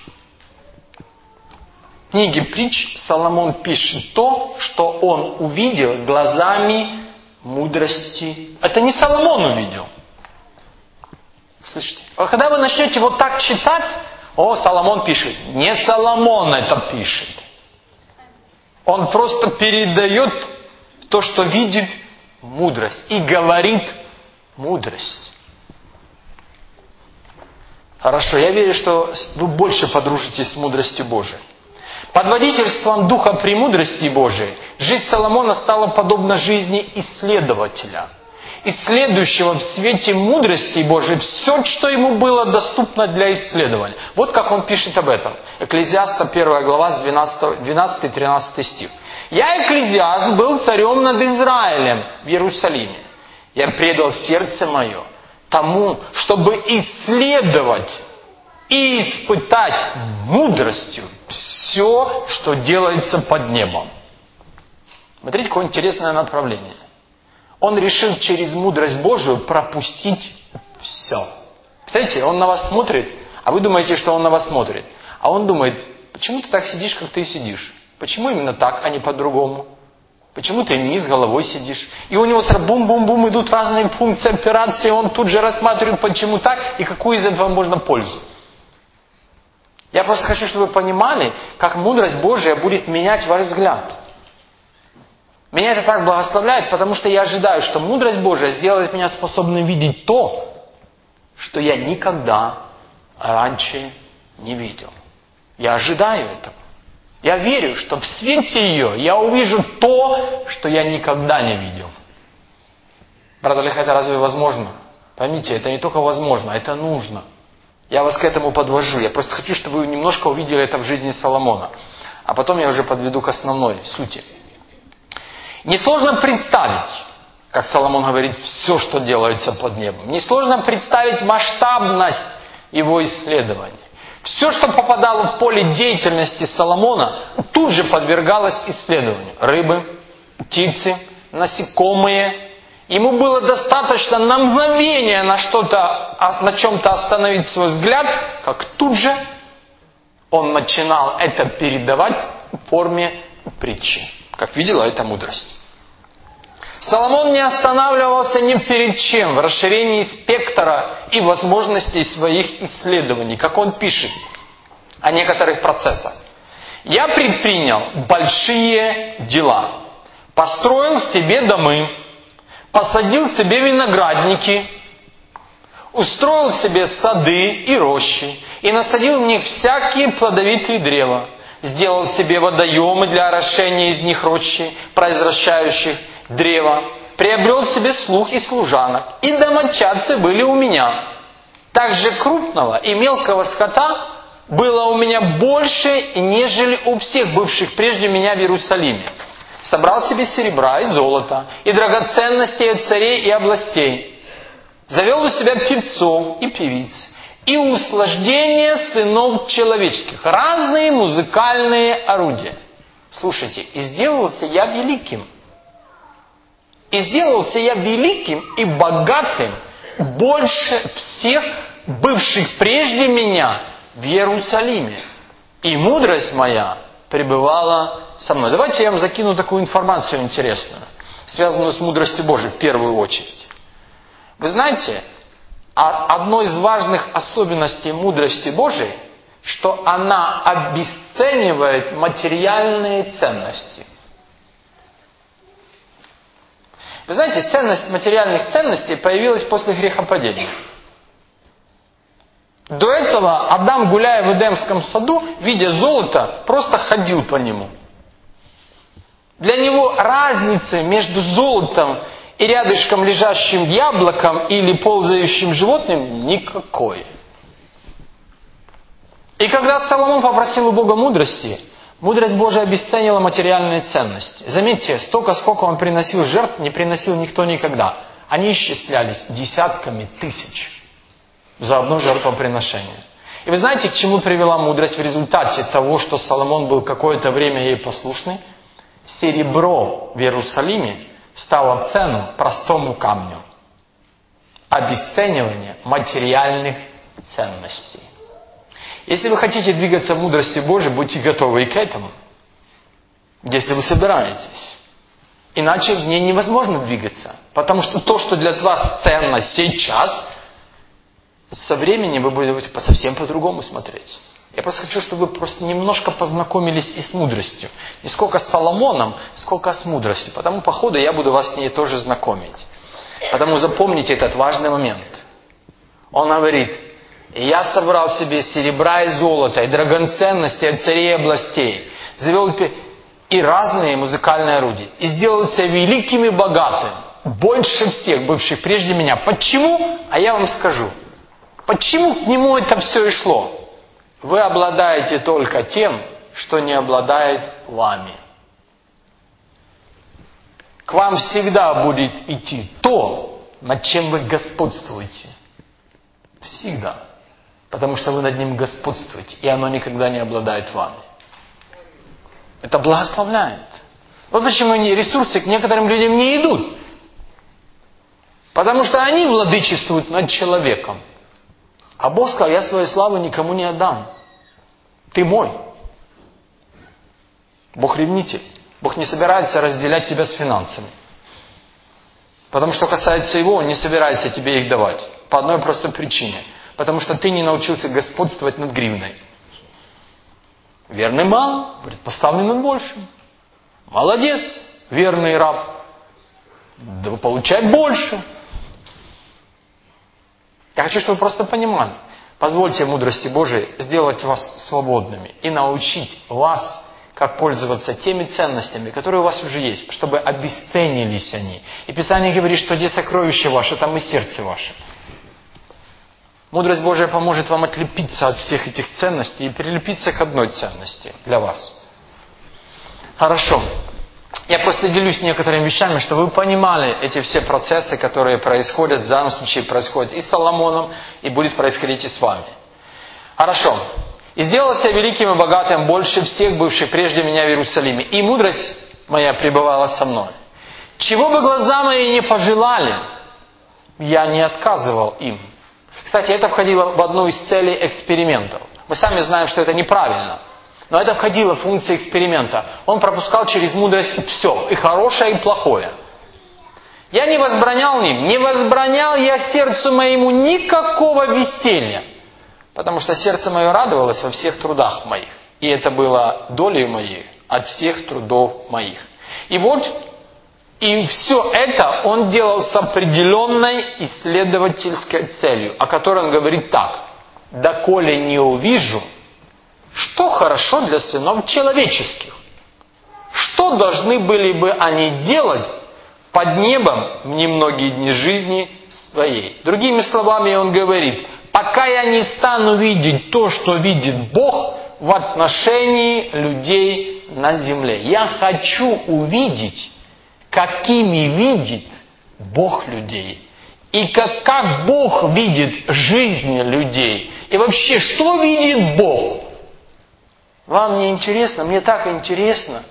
В книге притч Соломон пишет то, что он увидел глазами мудрости. Это не Соломон увидел. Слышите? А когда вы начнете вот так читать, Соломон пишет. Не Соломон это пишет. Он просто передает то, что видит мудрость. И говорит мудрость. Хорошо, я верю, что вы больше подружитесь с мудростью Божией. Под водительством духа премудрости Божией жизнь Соломона стала подобна жизни исследователя, исследующего в свете мудрости Божией все, что ему было доступно для исследования. Вот как он пишет об этом. Экклезиаста 1 глава с 12-13 стих. «Я, Экклезиаст, был царем над Израилем в Иерусалиме. Я предал сердце мое тому, чтобы исследовать и испытать мудростью все, что делается под небом». Смотрите, какое интересное направление. Он решил через мудрость Божию пропустить Все. Представляете, он на вас смотрит, а вы думаете, что он на вас смотрит. А он думает, почему ты так сидишь, как ты сидишь? Почему именно так, а не по-другому? Почему ты вниз головой сидишь? И у него сразу бум-бум-бум идут разные функции операции, он тут же рассматривает, почему так, и какую из этого можно пользу. Я просто хочу, чтобы вы понимали, как мудрость Божия будет менять ваш взгляд. Меня это так благословляет, потому что я ожидаю, что мудрость Божия сделает меня способным видеть то, что я никогда раньше не видел. Я ожидаю этого. Я верю, что в свете ее я увижу то, что я никогда не видел. Брат Олег, это разве возможно? Поймите, это не только возможно, это нужно. Я вас к этому подвожу. Я просто хочу, чтобы вы немножко увидели это в жизни Соломона. А потом я уже подведу к основной сути. Несложно представить, как Соломон говорит, все, что делается под небом. Несложно представить масштабность его исследований. Все, что попадало в поле деятельности Соломона, тут же подвергалось исследованию. Рыбы, птицы, насекомые. Ему было достаточно на мгновение на чем-то остановить свой взгляд, как тут же он начинал это передавать в форме притчи. Как видела, это мудрость. Соломон не останавливался ни перед чем в расширении спектра и возможностей своих исследований, как он пишет о некоторых процессах. «Я предпринял большие дела, построил себе домы, посадил себе виноградники, устроил себе сады и рощи, и насадил в них всякие плодовитые древа, сделал себе водоемы для орошения из них рощи, произвращающих древо, приобрел себе слуг и служанок, и домочадцы были у меня. Также крупного и мелкого скота было у меня больше, нежели у всех бывших прежде меня в Иерусалиме. Собрал себе серебра и золота, и драгоценностей от царей и областей. Завел у себя певцов и певиц, и услаждение сынов человеческих, разные музыкальные орудия. Слушайте, и сделался я великим. И сделался я великим и богатым больше всех бывших прежде меня в Иерусалиме. И мудрость моя пребывала со мной. Давайте я вам закину такую информацию интересную, связанную с мудростью Божией в первую очередь. Вы знаете, одной из важных особенностей мудрости Божией, что она обесценивает материальные ценности. Вы знаете, ценность материальных ценностей появилась после грехопадения. До этого Адам, гуляя в Эдемском саду, видя золото, просто ходил по нему. Для него разницы между золотом и рядышком лежащим яблоком или ползающим животным никакой. И когда Соломон попросил у Бога мудрости, мудрость Божия обесценила материальные ценности. Заметьте, столько, сколько он приносил жертв, не приносил никто никогда. Они исчислялись десятками тысяч за одно жертвоприношение. И вы знаете, к чему привела мудрость в результате того, что Соломон был какое-то время ей послушный? Серебро в Иерусалиме стало в цену простому камню. Обесценивание материальных ценностей. Если вы хотите двигаться в мудрости Божией, будьте готовы и к этому. Если вы собираетесь. Иначе в ней невозможно двигаться. Потому что то, что для вас ценно сейчас, со временем вы будете совсем по-другому смотреть. Я просто хочу, чтобы вы просто немножко познакомились и с мудростью. Не сколько с Соломоном, сколько с мудростью. Потому по ходу я буду вас с ней тоже знакомить. Потому запомните этот важный момент. Он говорит: «Я собрал себе серебра и золота, и драгоценности от царей и областей, завел и разные музыкальные орудия, и сделал себя великим и богатым, больше всех бывших прежде меня». Почему? А я вам скажу. Почему к нему это все и шло? Вы обладаете только тем, что не обладает вами. К вам всегда будет идти то, над чем вы господствуете. Всегда. Потому что вы над ним господствуете, и оно никогда не обладает вами. Это благословляет. Вот почему ресурсы к некоторым людям не идут. Потому что они владычествуют над человеком. А Бог сказал: я свою славу никому не отдам. Ты мой. Бог ревнитель. Бог не собирается разделять тебя с финансами. Потому что касается Его, Он не собирается тебе их давать. По одной простой причине. Потому что ты не научился господствовать над гривной. Верный мало, говорит, поставлен над большим. Молодец, верный раб. Да получай больше. Я хочу, чтобы вы просто понимали. Позвольте мудрости Божией сделать вас свободными и научить вас, как пользоваться теми ценностями, которые у вас уже есть, чтобы обесценились они. И Писание говорит, что где сокровище ваше, там и сердце ваше. Мудрость Божия поможет вам отлепиться от всех этих ценностей и прилепиться к одной ценности для вас. Хорошо. Я просто делюсь некоторыми вещами, чтобы вы понимали эти все процессы, которые происходят, в данном случае происходят и с Соломоном, и будет происходить и с вами. Хорошо. «И сделался великим и богатым больше всех бывших прежде меня в Иерусалиме, и мудрость моя пребывала со мной. Чего бы глаза мои не пожелали, я не отказывал им». Кстати, это входило в одну из целей экспериментов. Мы сами знаем, что это неправильно. Но это входило в функцию эксперимента. Он пропускал через мудрость все, и хорошее, и плохое. «Я не возбранял им, не возбранял я сердцу моему никакого веселья, потому что сердце мое радовалось во всех трудах моих, и это было долей моей от всех трудов моих». И вот, и все это он делал с определенной исследовательской целью, о которой он говорит так: «Доколе не увижу, что хорошо для сынов человеческих, что должны были бы они делать под небом в немногие дни жизни своей». Другими словами, он говорит: пока я не стану видеть то, что видит Бог в отношении людей на земле. Я хочу увидеть, какими видит Бог людей. И как Бог видит жизнь людей. И вообще, что видит Бог? Вам не интересно? Мне так интересно.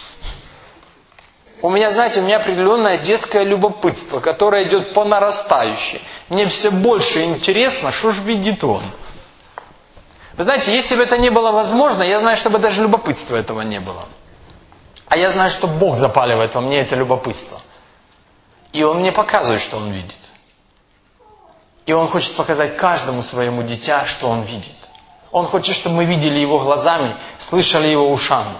У меня, знаете, определенное детское любопытство, которое идет по нарастающей. Мне все больше интересно, что же видит он. Вы знаете, если бы это не было возможно, я знаю, чтобы даже любопытства этого не было. А я знаю, что Бог запаливает во мне это любопытство. И Он мне показывает, что Он видит. И Он хочет показать каждому своему дитя, что Он видит. Он хочет, чтобы мы видели Его глазами, слышали Его ушами.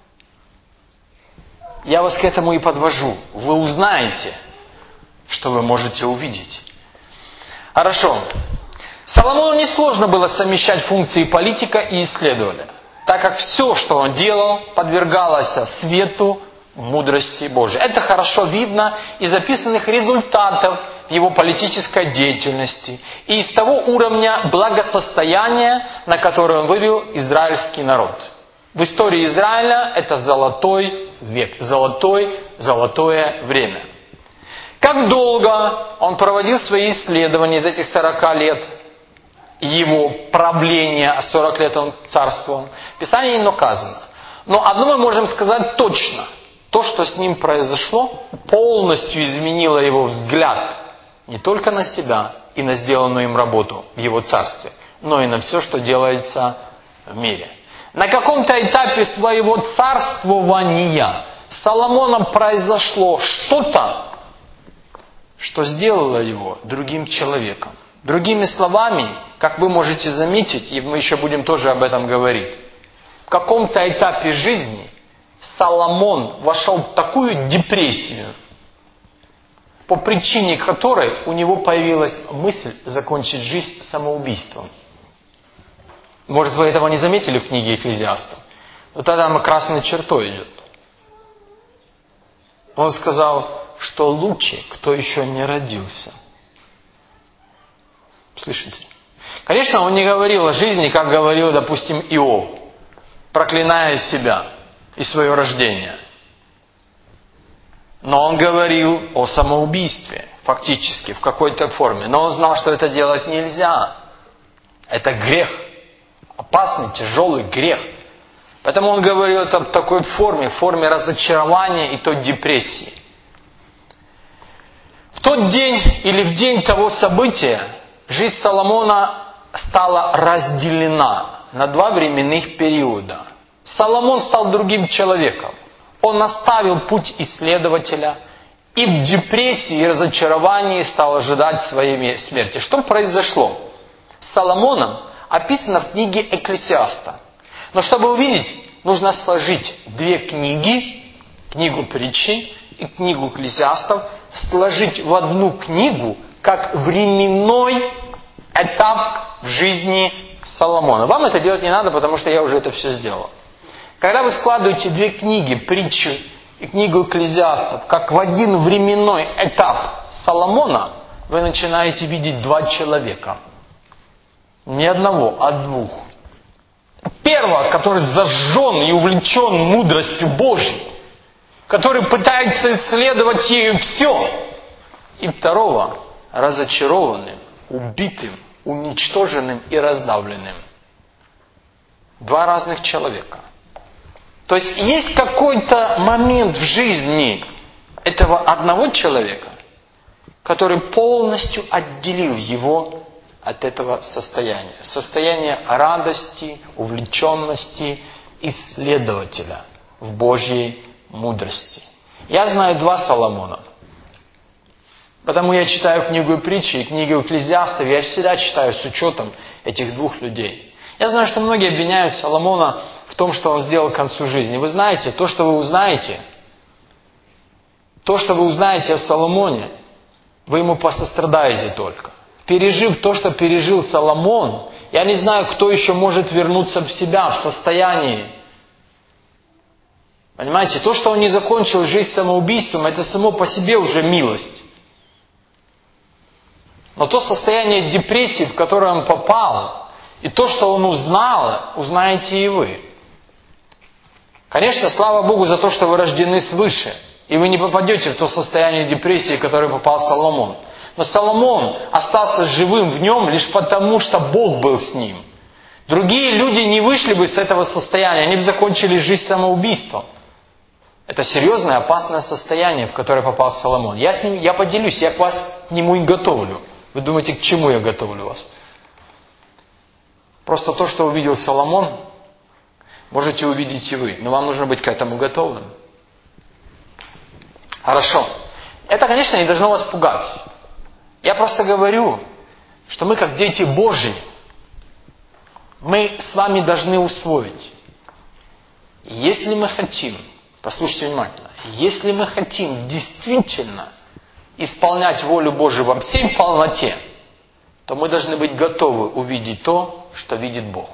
Я вас к этому и подвожу. Вы узнаете, что вы можете увидеть. Хорошо. Соломону несложно было совмещать функции политика и исследователя, так как все, что он делал, подвергалось свету мудрости Божией. Это хорошо видно из записанных результатов его политической деятельности и из того уровня благосостояния, на который он вывел израильский народ. В истории Израиля это золотой век, золотое время. Как долго он проводил свои исследования из этих 40 лет его правления, 40 лет он царствовал, в Писании не указано. Но одно мы можем сказать точно. То, что с ним произошло, полностью изменило его взгляд не только на себя и на сделанную им работу в его царстве, но и на все, что делается в мире. На каком-то этапе своего царствования с Соломоном произошло что-то, что сделало его другим человеком. Другими словами, как вы можете заметить, и мы еще будем тоже об этом говорить, в каком-то этапе жизни Соломон вошел в такую депрессию, по причине которой у него появилась мысль закончить жизнь самоубийством. Может, вы этого не заметили в книге Экклезиаста? Но тогда красной чертой идет. Он сказал, что лучше, кто еще не родился. Слышите? Конечно, он не говорил о жизни, как говорил, допустим, Иов, проклиная себя и свое рождение. Но он говорил о самоубийстве, фактически, в какой-то форме. Но он знал, что это делать нельзя. Это грех. Опасный, тяжелый грех. Поэтому он говорил это в такой форме разочарования и той депрессии. В тот день или в день того события жизнь Соломона стала разделена на два временных периода. Соломон стал другим человеком. Он оставил путь исследователя и в депрессии и разочаровании стал ожидать своей смерти. Что произошло с Соломоном, описано в книге Экклесиаста. Но чтобы увидеть, нужно сложить две книги, книгу Притчи и книгу Экклесиастов, сложить в одну книгу как временной этап в жизни Соломона. Вам это делать не надо, потому что я уже это все сделал. Когда вы складываете две книги, Притчу и книгу Экклезиастов, как в один временной этап Соломона, вы начинаете видеть два человека. Не одного, а двух. Первого, который зажжен и увлечен мудростью Божьей, который пытается исследовать ею все. И второго, разочарованным, убитым, уничтоженным и раздавленным. Два разных человека. То есть есть какой-то момент в жизни этого одного человека, который полностью отделил его от этого состояния. Состояние радости, увлеченности исследователя в Божьей мудрости. Я знаю два Соломона. Потому я читаю книгу Притчи и книгу Экклезиастов, я всегда читаю с учетом этих двух людей. Я знаю, что многие обвиняют Соломона в том, что он сделал к концу жизни. Вы знаете, то, что вы узнаете о Соломоне, вы ему посострадаете только. Пережив то, что пережил Соломон, я не знаю, кто еще может вернуться в себя, в состоянии. Понимаете, то, что он не закончил жизнь самоубийством, это само по себе уже милость. Но то состояние депрессии, в которое он попал, и то, что он узнал, узнаете и вы. Конечно, слава Богу за то, что вы рождены свыше, и вы не попадете в то состояние депрессии, в которое попал Соломон. Но Соломон остался живым в нем лишь потому, что Бог был с ним. Другие люди не вышли бы с этого состояния, они бы закончили жизнь самоубийством. Это серьезное, опасное состояние, в которое попал Соломон. Я поделюсь, я вас к нему и готовлю. Вы думаете, к чему я готовлю вас? Просто то, что увидел Соломон, можете увидеть и вы. Но вам нужно быть к этому готовым. Хорошо. Это, конечно, не должно вас пугать. Я просто говорю, что мы, как дети Божьи, мы с вами должны усвоить. Если мы хотим, послушайте внимательно, если мы хотим действительно исполнять волю Божию во всей полноте, то мы должны быть готовы увидеть то, что видит Бог.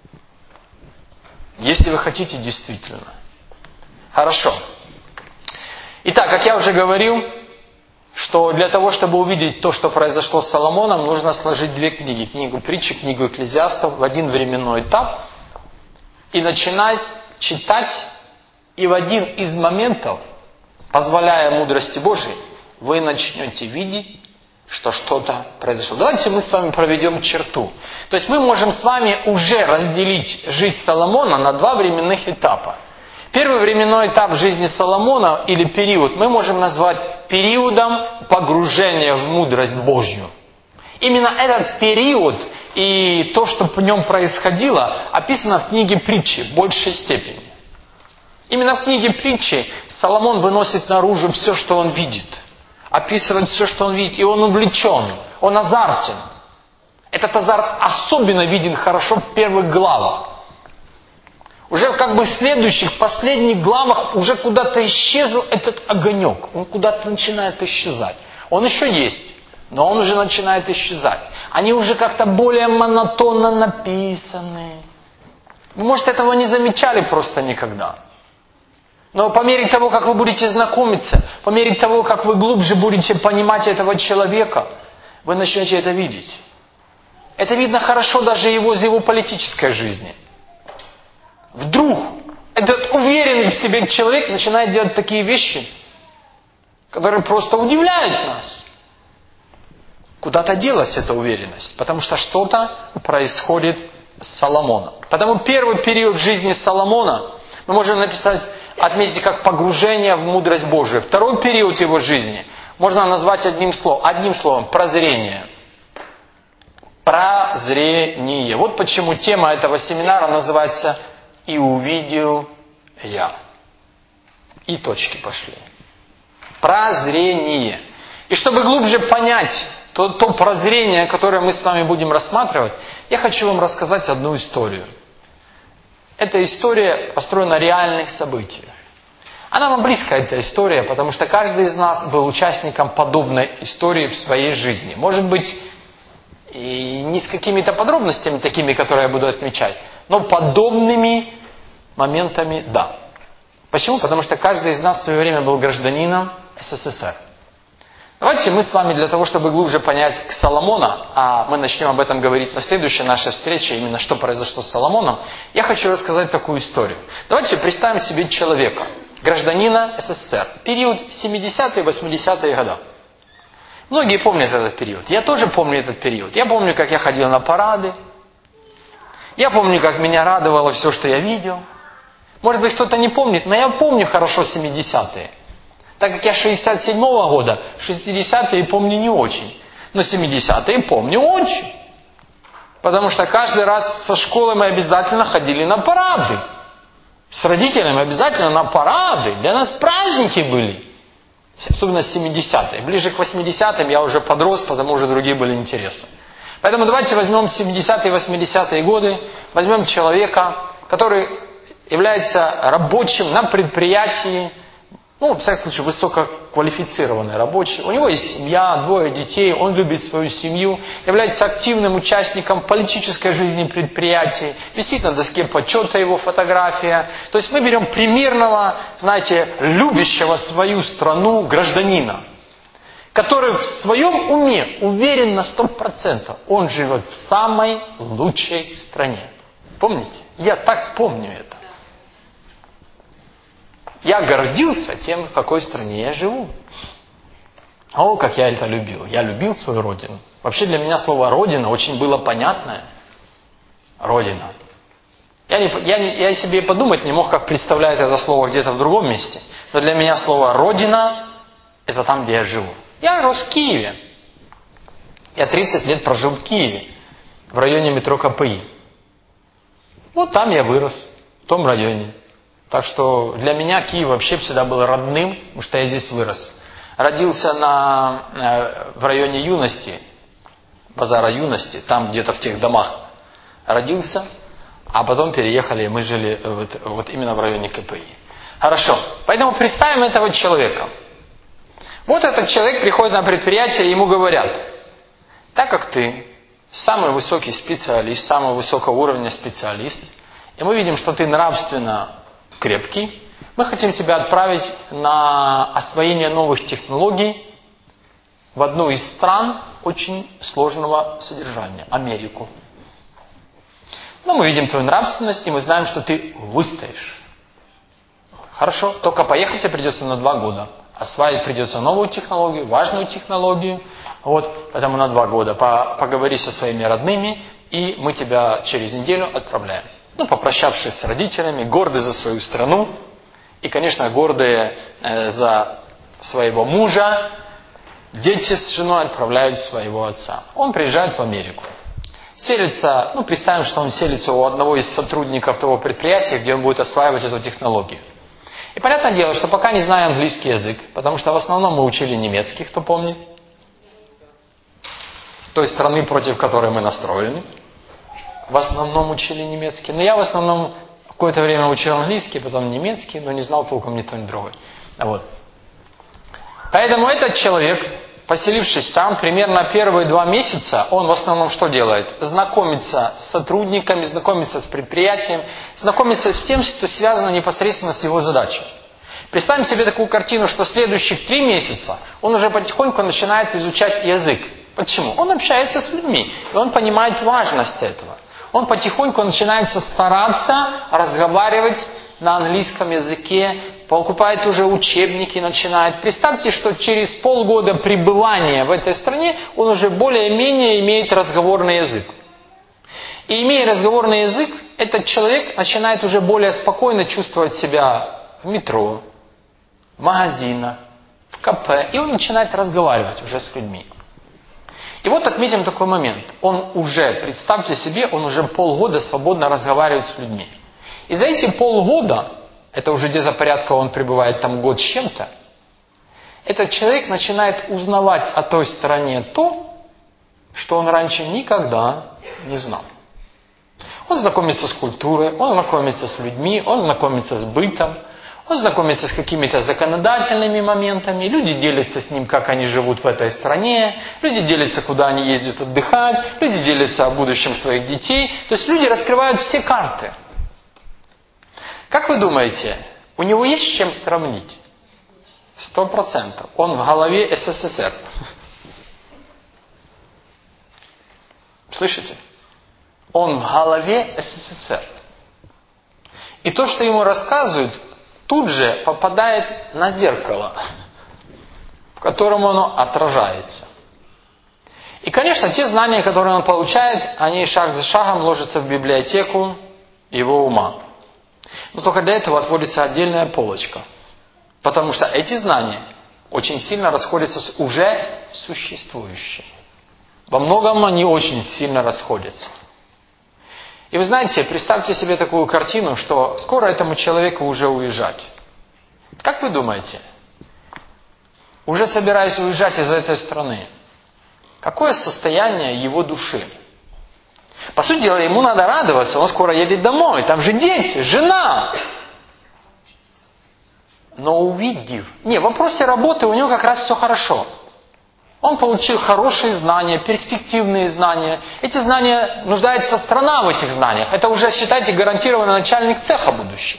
Если вы хотите действительно. Хорошо. Итак, как я уже говорил, что для того, чтобы увидеть то, что произошло с Соломоном, нужно сложить две книги. Книгу Притчи, книгу Экклезиастов в один временной этап и начинать читать, и в один из моментов, позволяя мудрости Божией, вы начнете видеть, что что-то произошло. Давайте мы с вами проведем черту. То есть мы можем с вами уже разделить жизнь Соломона на два временных этапа. Первый временной этап жизни Соломона, или период, мы можем назвать периодом погружения в мудрость Божью. Именно этот период и то, что в нем происходило, описано в книге Притчи в большей степени. Именно в книге Притчи Соломон выносит наружу все, что он видит. Описывает все, что он видит. И он увлечен, он азартен. Этот азарт особенно виден хорошо в первых главах. Уже как бы в следующих, последних главах уже куда-то исчез этот огонек. Он куда-то начинает исчезать. Он еще есть, но он уже начинает исчезать. Они уже как-то более монотонно написаны. Вы, может, этого не замечали просто никогда. Но по мере того, как вы будете знакомиться, по мере того, как вы глубже будете понимать этого человека, вы начнете это видеть. Это видно хорошо даже из его политической жизни. Вдруг этот уверенный в себе человек начинает делать такие вещи, которые просто удивляют нас. Куда-то делась эта уверенность, потому что что-то происходит с Соломоном. Потому первый период жизни Соломона мы можем отметить как погружение в мудрость Божию. Второй период его жизни можно назвать одним словом – прозрение. Прозрение. Вот почему тема этого семинара называется «И увидел я». И точки пошли. Прозрение. И чтобы глубже понять то прозрение, которое мы с вами будем рассматривать, я хочу вам рассказать одну историю. Эта история построена на реальных событиях. Она вам близка, эта история, потому что каждый из нас был участником подобной истории в своей жизни. Может быть, и не с какими-то подробностями, такими, которые я буду отмечать, но подобными моментами – да. Почему? Потому что каждый из нас в свое время был гражданином СССР. Давайте мы с вами для того, чтобы глубже понять Соломона, а мы начнем об этом говорить на следующей нашей встрече, именно что произошло с Соломоном, я хочу рассказать такую историю. Давайте представим себе человека, гражданина СССР, период 70-е, 80-е годы. Многие помнят этот период. Я тоже помню этот период. Я помню, как я ходил на парады. Я помню, как меня радовало все, что я видел. Может быть, кто-то не помнит, но я помню хорошо 70-е. Так как я 67-го года, 60-е помню не очень. Но 70-е помню очень. Потому что каждый раз со школы мы обязательно ходили на парады. С родителями обязательно на парады. Для нас праздники были. Особенно 70-е. Ближе к 80-м я уже подрос, потому уже другие были интересы. Поэтому давайте возьмем 70-е, 80-е годы. Возьмем человека, который является рабочим на предприятии. Ну, в всяком случае, высококвалифицированный рабочий. У него есть семья, 2 детей, он любит свою семью, является активным участником политической жизни предприятий, висит на доске почета его фотография. То есть мы берем примерного, знаете, любящего свою страну гражданина, который в своем уме уверен на 100%, он живет в самой лучшей стране. Помните? Я так помню это. Я гордился тем, в какой стране я живу. О, как я это любил. Я любил свою родину. Вообще для меня слово «родина» очень было понятное. Родина. Я себе подумать не мог, как представляет это слово где-то в другом месте. Но для меня слово «родина» – это там, где я живу. Я рос в Киеве. Я 30 лет прожил в Киеве, в районе метро КПИ. Вот там я вырос, в том районе. Так что для меня Киев вообще всегда был родным, потому что я здесь вырос. Родился в районе Юности, базара Юности, там где-то в тех домах родился, а потом переехали, и мы жили вот именно в районе КПИ. Хорошо, поэтому представим этого человека. Вот этот человек приходит на предприятие, и ему говорят: так как ты самый высокий специалист, самого высокого уровня специалист, и мы видим, что ты нравственно крепкий, мы хотим тебя отправить на освоение новых технологий в одну из стран очень сложного содержания – Америку. Но мы видим твою нравственность, и мы знаем, что ты выстоишь. Хорошо, только поехать тебе придется на 2 года. Осваивать придется новую технологию, важную технологию. Вот, поэтому на 2 года поговори со своими родными, и мы тебя через неделю отправляем. Ну, попрощавшись с родителями, гордые за свою страну и, конечно, гордые за своего мужа, дети с женой отправляют своего отца. Он приезжает в Америку. Селится, представим, что он селится у одного из сотрудников того предприятия, где он будет осваивать эту технологию. И понятное дело, что пока не знаю английский язык, потому что в основном мы учили немецкий, кто помнит, той страны, против которой мы настроены. В основном учили немецкий. Но я в основном какое-то время учил английский, потом немецкий, но не знал толком ни то, ни другое. Вот. Поэтому этот человек, поселившись там, примерно первые 2 месяца, он в основном что делает? Знакомится с сотрудниками, знакомится с предприятием, знакомится с тем, что связано непосредственно с его задачей. Представим себе такую картину, что следующих 3 месяца он уже потихоньку начинает изучать язык. Почему? Он общается с людьми, и он понимает важность этого. Он потихоньку начинает стараться разговаривать на английском языке, покупает уже учебники, начинает. Представьте, что через полгода пребывания в этой стране он уже более-менее имеет разговорный язык. И имея разговорный язык, этот человек начинает уже более спокойно чувствовать себя в метро, в магазинах, в кафе, и он начинает разговаривать уже с людьми. И вот отметим такой момент. Он уже, представьте себе, он уже полгода свободно разговаривает с людьми. И за эти полгода, это уже где-то порядка он пребывает там год с чем-то, этот человек начинает узнавать о той стороне то, что он раньше никогда не знал. Он знакомится с культурой, он знакомится с людьми, он знакомится с бытом, он знакомится с какими-то законодательными моментами, люди делятся с ним, как они живут в этой стране, люди делятся, куда они ездят отдыхать, люди делятся о будущем своих детей. То есть люди раскрывают все карты. Как вы думаете, у него есть с чем сравнить? 100%. Он в голове СССР. Слышите? Он в голове СССР. И то, что ему рассказывают, тут же попадает на зеркало, в котором оно отражается. И, конечно, те знания, которые он получает, они шаг за шагом ложатся в библиотеку его ума. Но только для этого отводится отдельная полочка. Потому что эти знания очень сильно расходятся с уже существующими. Во многом они очень сильно расходятся. И вы знаете, представьте себе такую картину, что скоро этому человеку уже уезжать. Как вы думаете, уже собираясь уезжать из этой страны, какое состояние его души? По сути дела, ему надо радоваться, он скоро едет домой, там же дети, жена. Но увидев... в вопросе работы у него как раз все хорошо. Он получил хорошие знания, перспективные знания. Эти знания, нуждается страна в этих знаниях. Это уже, считайте, гарантированно начальник цеха будущий.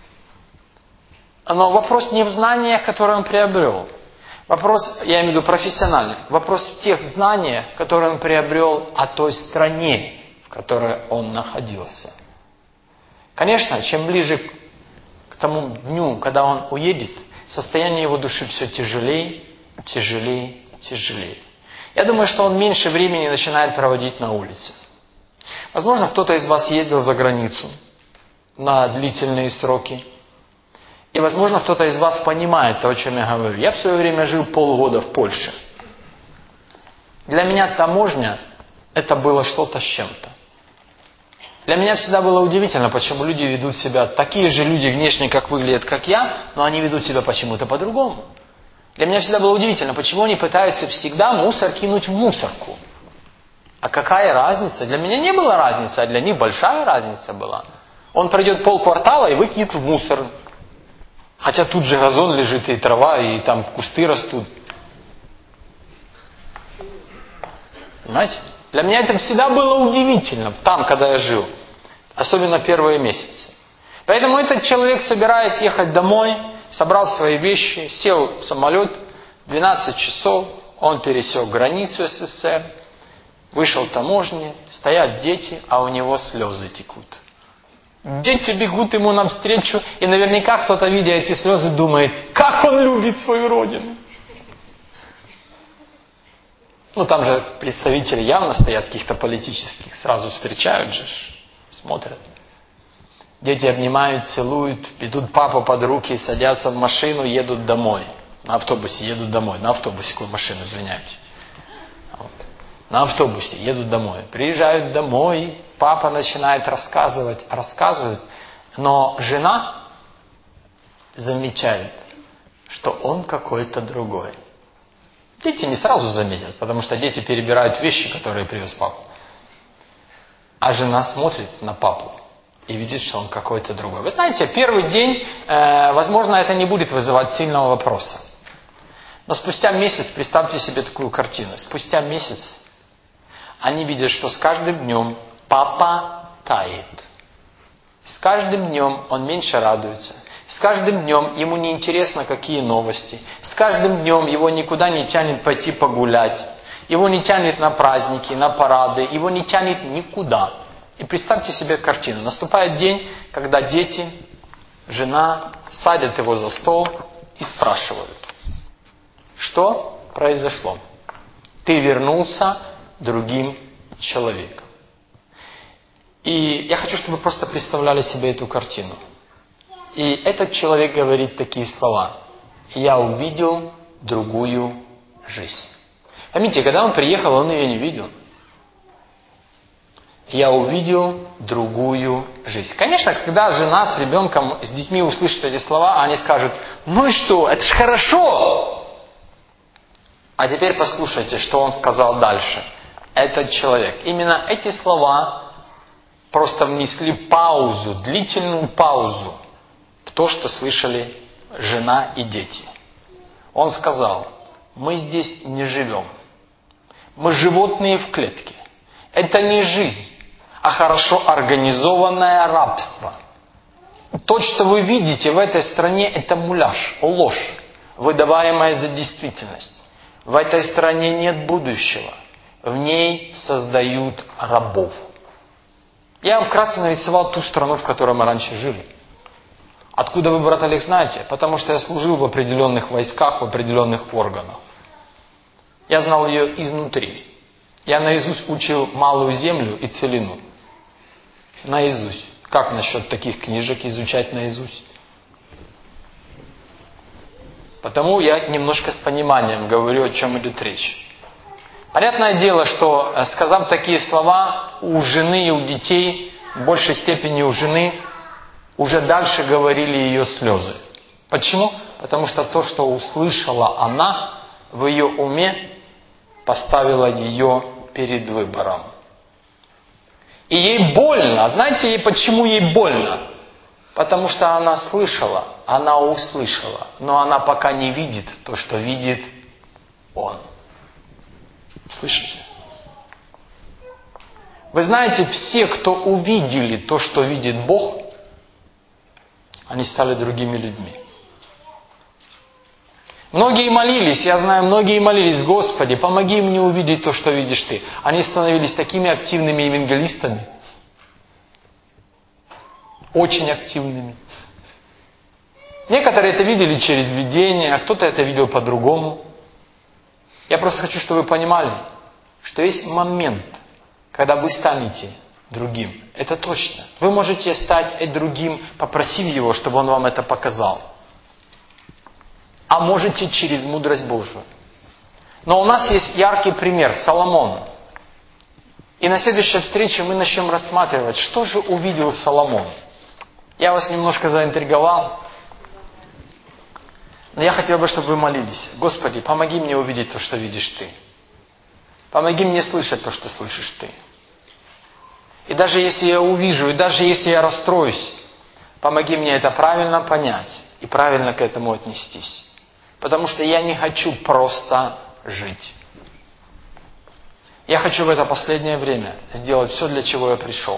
Но вопрос не в знаниях, которые он приобрел. Вопрос, я имею в виду профессиональный. Вопрос в тех знаниях, которые он приобрел о той стране, в которой он находился. Конечно, чем ближе к тому дню, когда он уедет, состояние его души все тяжелее, тяжелее, тяжелее. Я думаю, что он меньше времени начинает проводить на улице. Возможно, кто-то из вас ездил за границу на длительные сроки. И, возможно, кто-то из вас понимает то, о чем я говорю. Я в свое время жил полгода в Польше. Для меня таможня – это было что-то с чем-то. Для меня всегда было удивительно, почему люди ведут себя, такие же люди внешне, как выглядят, как я, но они ведут себя почему-то по-другому. Для меня всегда было удивительно, почему они пытаются всегда мусор кинуть в мусорку. А какая разница? Для меня не было разницы, а для них большая разница была. Он пройдет полквартала и выкинет в мусор. Хотя тут же газон лежит, и трава, и там кусты растут. Понимаете? Для меня это всегда было удивительно, там, когда я жил. Особенно первые месяцы. Поэтому этот человек, собираясь ехать домой, собрал свои вещи, сел в самолет, 12 часов, он пересек границу СССР, вышел в таможне, стоят дети, а у него слезы текут. Дети бегут ему навстречу, и наверняка кто-то, видя эти слезы, думает, как он любит свою родину. Там же представители явно стоят каких-то политических, сразу встречают же, смотрят. Дети обнимают, целуют, ведут папу под руки, садятся в машину, едут домой. На автобусе едут домой. На автобусе, какую машину, извиняюсь. На автобусе едут домой. Приезжают домой, папа начинает рассказывает, но жена замечает, что он какой-то другой. Дети не сразу заметят, потому что дети перебирают вещи, которые привез папа. А жена смотрит на папу и видит, что он какой-то другой. Вы знаете, первый день, возможно, это не будет вызывать сильного вопроса. Но спустя месяц, представьте себе такую картину, спустя месяц они видят, что с каждым днем папа тает. С каждым днем он меньше радуется. С каждым днем ему не интересно, какие новости. С каждым днем его никуда не тянет пойти погулять. Его не тянет на праздники, на парады. Его не тянет никуда. И представьте себе картину. Наступает день, когда дети, жена садят его за стол и спрашивают. Что произошло? Ты вернулся другим человеком. И я хочу, чтобы вы просто представляли себе эту картину. И этот человек говорит такие слова. Я увидел другую жизнь. Поймите, когда он приехал, он ее не видел. Я увидел другую жизнь. Конечно, когда жена с ребенком, с детьми услышит эти слова, они скажут: ну и что, это ж хорошо! А теперь послушайте, что он сказал дальше. Этот человек. Именно эти слова просто внесли паузу, длительную паузу в то, что слышали жена и дети. Он сказал: мы здесь не живем. Мы животные в клетке. Это не жизнь, а хорошо организованное рабство. То, что вы видите в этой стране, это муляж, ложь, выдаваемая за действительность. В этой стране нет будущего. В ней создают рабов. Я вам вкратце нарисовал ту страну, в которой мы раньше жили. Откуда вы, брат Олег, знаете? Потому что я служил в определенных войсках, в определенных органах. Я знал ее изнутри. Я наизусть учил Малую Землю и Целину. Наизусть. Как насчет таких книжек изучать наизусть? Потому я немножко с пониманием говорю, о чем идет речь. Понятное дело, что, сказав такие слова, у жены и у детей, в большей степени у жены, уже дальше говорили ее слезы. Почему? Потому что то, что услышала она, в ее уме поставило ее перед выбором. И ей больно. Знаете, почему ей больно? Потому что она слышала, она услышала, но она пока не видит то, что видит он. Слышите? Вы знаете, все, кто увидели то, что видит Бог, они стали другими людьми. Многие молились, я знаю, многие молились: Господи, помоги мне увидеть то, что видишь Ты. Они становились такими активными евангелистами. Очень активными. Некоторые это видели через видение, а кто-то это видел по-другому. Я просто хочу, чтобы вы понимали, что есть момент, когда вы станете другим. Это точно. Вы можете стать другим, попросив Его, чтобы Он вам это показал. А можете через мудрость Божию. Но у нас есть яркий пример, Соломон. И на следующей встрече мы начнем рассматривать, что же увидел Соломон. Я вас немножко заинтриговал. Но я хотел бы, чтобы вы молились: Господи, помоги мне увидеть то, что видишь Ты. Помоги мне слышать то, что слышишь Ты. И даже если я увижу, и даже если я расстроюсь, помоги мне это правильно понять и правильно к этому отнестись. Потому что я не хочу просто жить. Я хочу в это последнее время сделать все, для чего я пришел.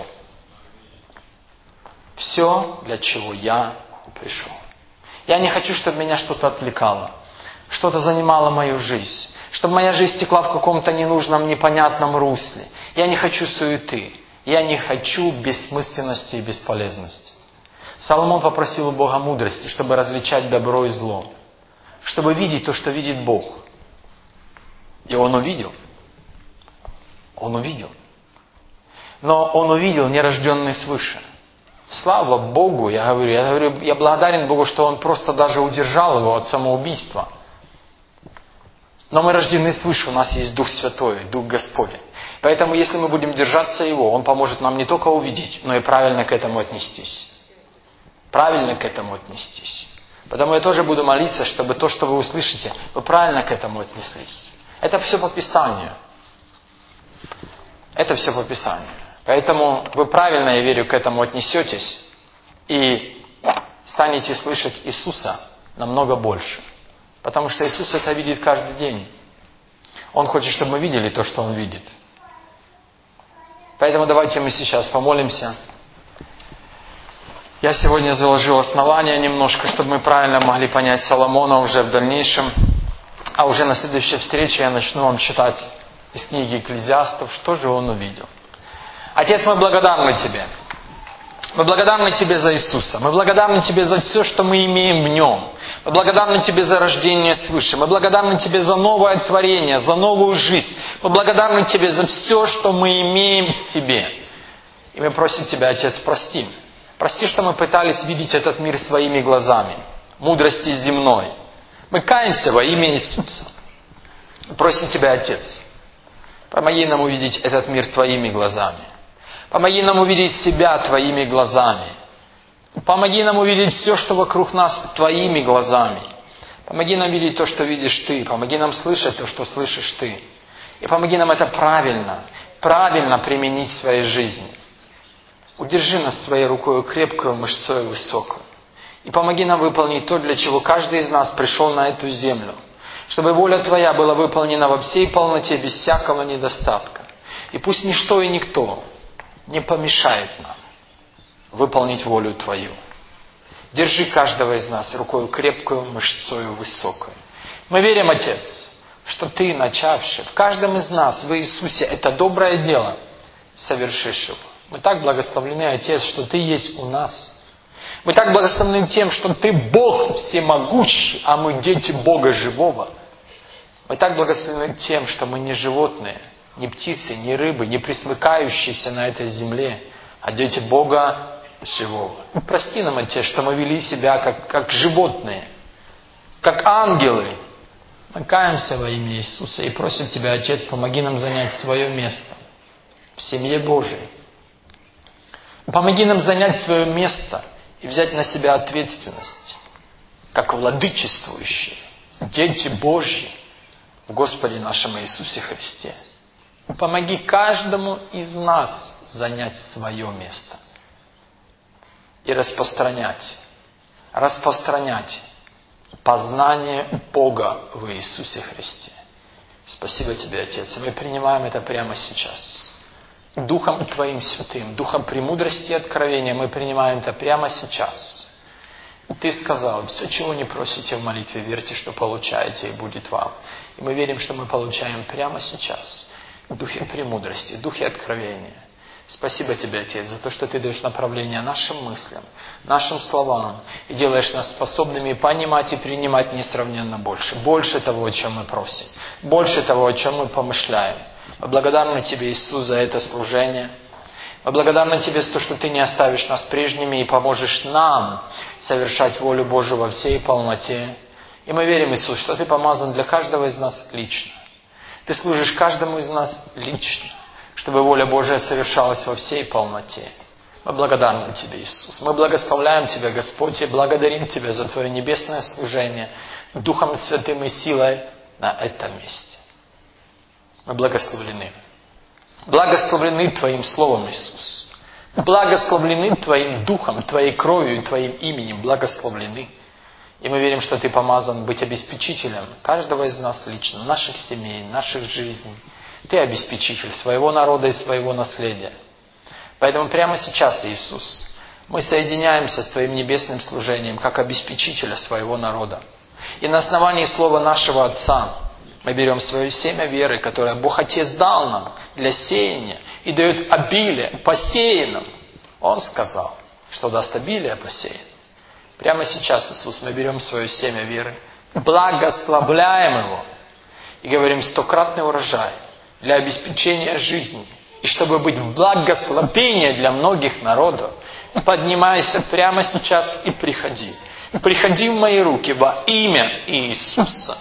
Все, для чего я пришел. Я не хочу, чтобы меня что-то отвлекало, что-то занимало мою жизнь, чтобы моя жизнь текла в каком-то ненужном, непонятном русле. Я не хочу суеты. Я не хочу бессмысленности и бесполезности. Соломон попросил у Бога мудрости, чтобы различать добро и зло, чтобы видеть то, что видит Бог. И он увидел. Он увидел. Но он увидел нерожденный свыше. Слава Богу, я благодарен Богу, что Он просто даже удержал его от самоубийства. Но мы рождены свыше, у нас есть Дух Святой, Дух Господень. Поэтому, если мы будем держаться Его, Он поможет нам не только увидеть, но и правильно к этому отнестись. Правильно к этому отнестись. Потому я тоже буду молиться, чтобы то, что вы услышите, вы правильно к этому отнеслись. Это все по Писанию. Это все по Писанию. Поэтому вы правильно, я верю, к этому отнесетесь и станете слышать Иисуса намного больше. Потому что Иисус это видит каждый день. Он хочет, чтобы мы видели то, что Он видит. Поэтому давайте мы сейчас помолимся. Я сегодня заложил основания немножко, чтобы мы правильно могли понять Соломона уже в дальнейшем. А уже на следующей встрече я начну вам читать из книги Экклезиастов, что же он увидел. Отец, мы благодарны Тебе. Мы благодарны Тебе за Иисуса. Мы благодарны Тебе за все, что мы имеем в Нем. Мы благодарны Тебе за рождение свыше. Мы благодарны Тебе за новое творение, за новую жизнь. Мы благодарны Тебе за все, что мы имеем в Тебе. И мы просим Тебя, Отец, прости. Прости, что мы пытались видеть этот мир своими глазами. Мудрости земной. Мы каемся во имя Иисуса. Просим Тебя, Отец, помоги нам увидеть этот мир Твоими глазами. Помоги нам увидеть себя Твоими глазами. Помоги нам увидеть все, что вокруг нас, Твоими глазами. Помоги нам видеть то, что видишь Ты. Помоги нам слышать то, что слышишь Ты. И помоги нам это правильно применить в своей жизни. Удержи нас своей рукой крепкую, мышцой высокую. И помоги нам выполнить то, для чего каждый из нас пришел на эту землю. Чтобы воля Твоя была выполнена во всей полноте, без всякого недостатка. И пусть ничто и никто не помешает нам выполнить волю Твою. Держи каждого из нас рукой крепкую, мышцою высокую. Мы верим, Отец, что Ты, начавший в каждом из нас, в Иисусе, это доброе дело, совершишь его. Мы так благословлены, Отец, что Ты есть у нас. Мы так благословлены тем, что Ты Бог всемогущий, а мы дети Бога живого. Мы так благословлены тем, что мы не животные, не птицы, не рыбы, не присмыкающиеся на этой земле, а дети Бога живого. Прости нам, Отец, что мы вели себя как животные, как ангелы. Мы каемся во имя Иисуса и просим Тебя, Отец, помоги нам занять свое место в семье Божией. Помоги нам занять свое место и взять на себя ответственность, как владычествующие, дети Божьи в Господе нашем Иисусе Христе. Помоги каждому из нас занять свое место и распространять познание Бога в Иисусе Христе. Спасибо Тебе, Отец, и мы принимаем это прямо сейчас. Духом Твоим Святым, Духом премудрости и откровения мы принимаем это прямо сейчас. Ты сказал, все, чего не просите в молитве, верьте, что получаете, и будет вам. И мы верим, что мы получаем прямо сейчас. В Духе премудрости, в Духе откровения. Спасибо Тебе, Отец, за то, что Ты даешь направление нашим мыслям, нашим словам, и делаешь нас способными понимать и принимать несравненно больше. Больше того, о чем мы просим, больше того, о чем мы помышляем. Мы благодарны Тебе, Иисус, за это служение. Мы благодарны Тебе за то, что Ты не оставишь нас прежними и поможешь нам совершать волю Божию во всей полноте. И мы верим, Иисус, что Ты помазан для каждого из нас лично. Ты служишь каждому из нас лично, чтобы воля Божия совершалась во всей полноте. Мы благодарны Тебе, Иисус. Мы благословляем Тебя, Господь, и благодарим Тебя за Твое небесное служение Духом Святым и силой на этом месте. Мы благословлены. Благословлены Твоим Словом, Иисус. Благословлены Твоим Духом, Твоей кровью и Твоим именем. Благословлены. И мы верим, что Ты помазан быть обеспечителем каждого из нас лично, наших семей, наших жизней. Ты обеспечитель своего народа и своего наследия. Поэтому прямо сейчас, Иисус, мы соединяемся с Твоим небесным служением как обеспечителя своего народа. И на основании слова нашего Отца мы берем свое семя веры, которое Бог Отец дал нам для сеяния и дает обилие посеянным. Он сказал, что даст обилие посеянным. Прямо сейчас, Иисус, мы берем свое семя веры, благословляем его и говорим: стократный урожай для обеспечения жизни. И чтобы быть в благословении для многих народов, поднимайся прямо сейчас и приходи. Приходи в мои руки во имя Иисуса.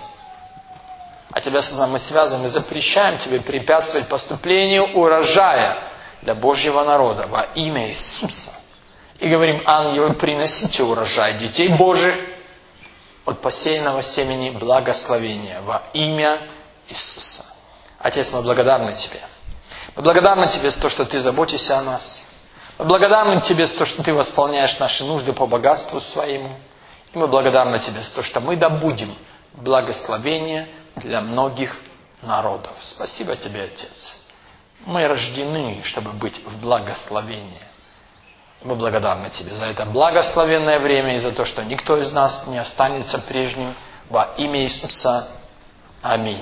А Тебя мы связываем и запрещаем Тебе препятствовать поступлению урожая для Божьего народа во имя Иисуса. И говорим: ангелы, приносите урожай детей Божьих от посеянного семени благословения во имя Иисуса. Отец, мы благодарны Тебе. Мы благодарны Тебе за то, что Ты заботишься о нас. Мы благодарны Тебе за то, что Ты восполняешь наши нужды по богатству Своему. И мы благодарны Тебе за то, что мы добудем благословение для многих народов. Спасибо Тебе, Отец. Мы рождены, чтобы быть в благословении. Мы благодарны Тебе за это благословенное время и за то, что никто из нас не останется прежним во имя Иисуса. Аминь.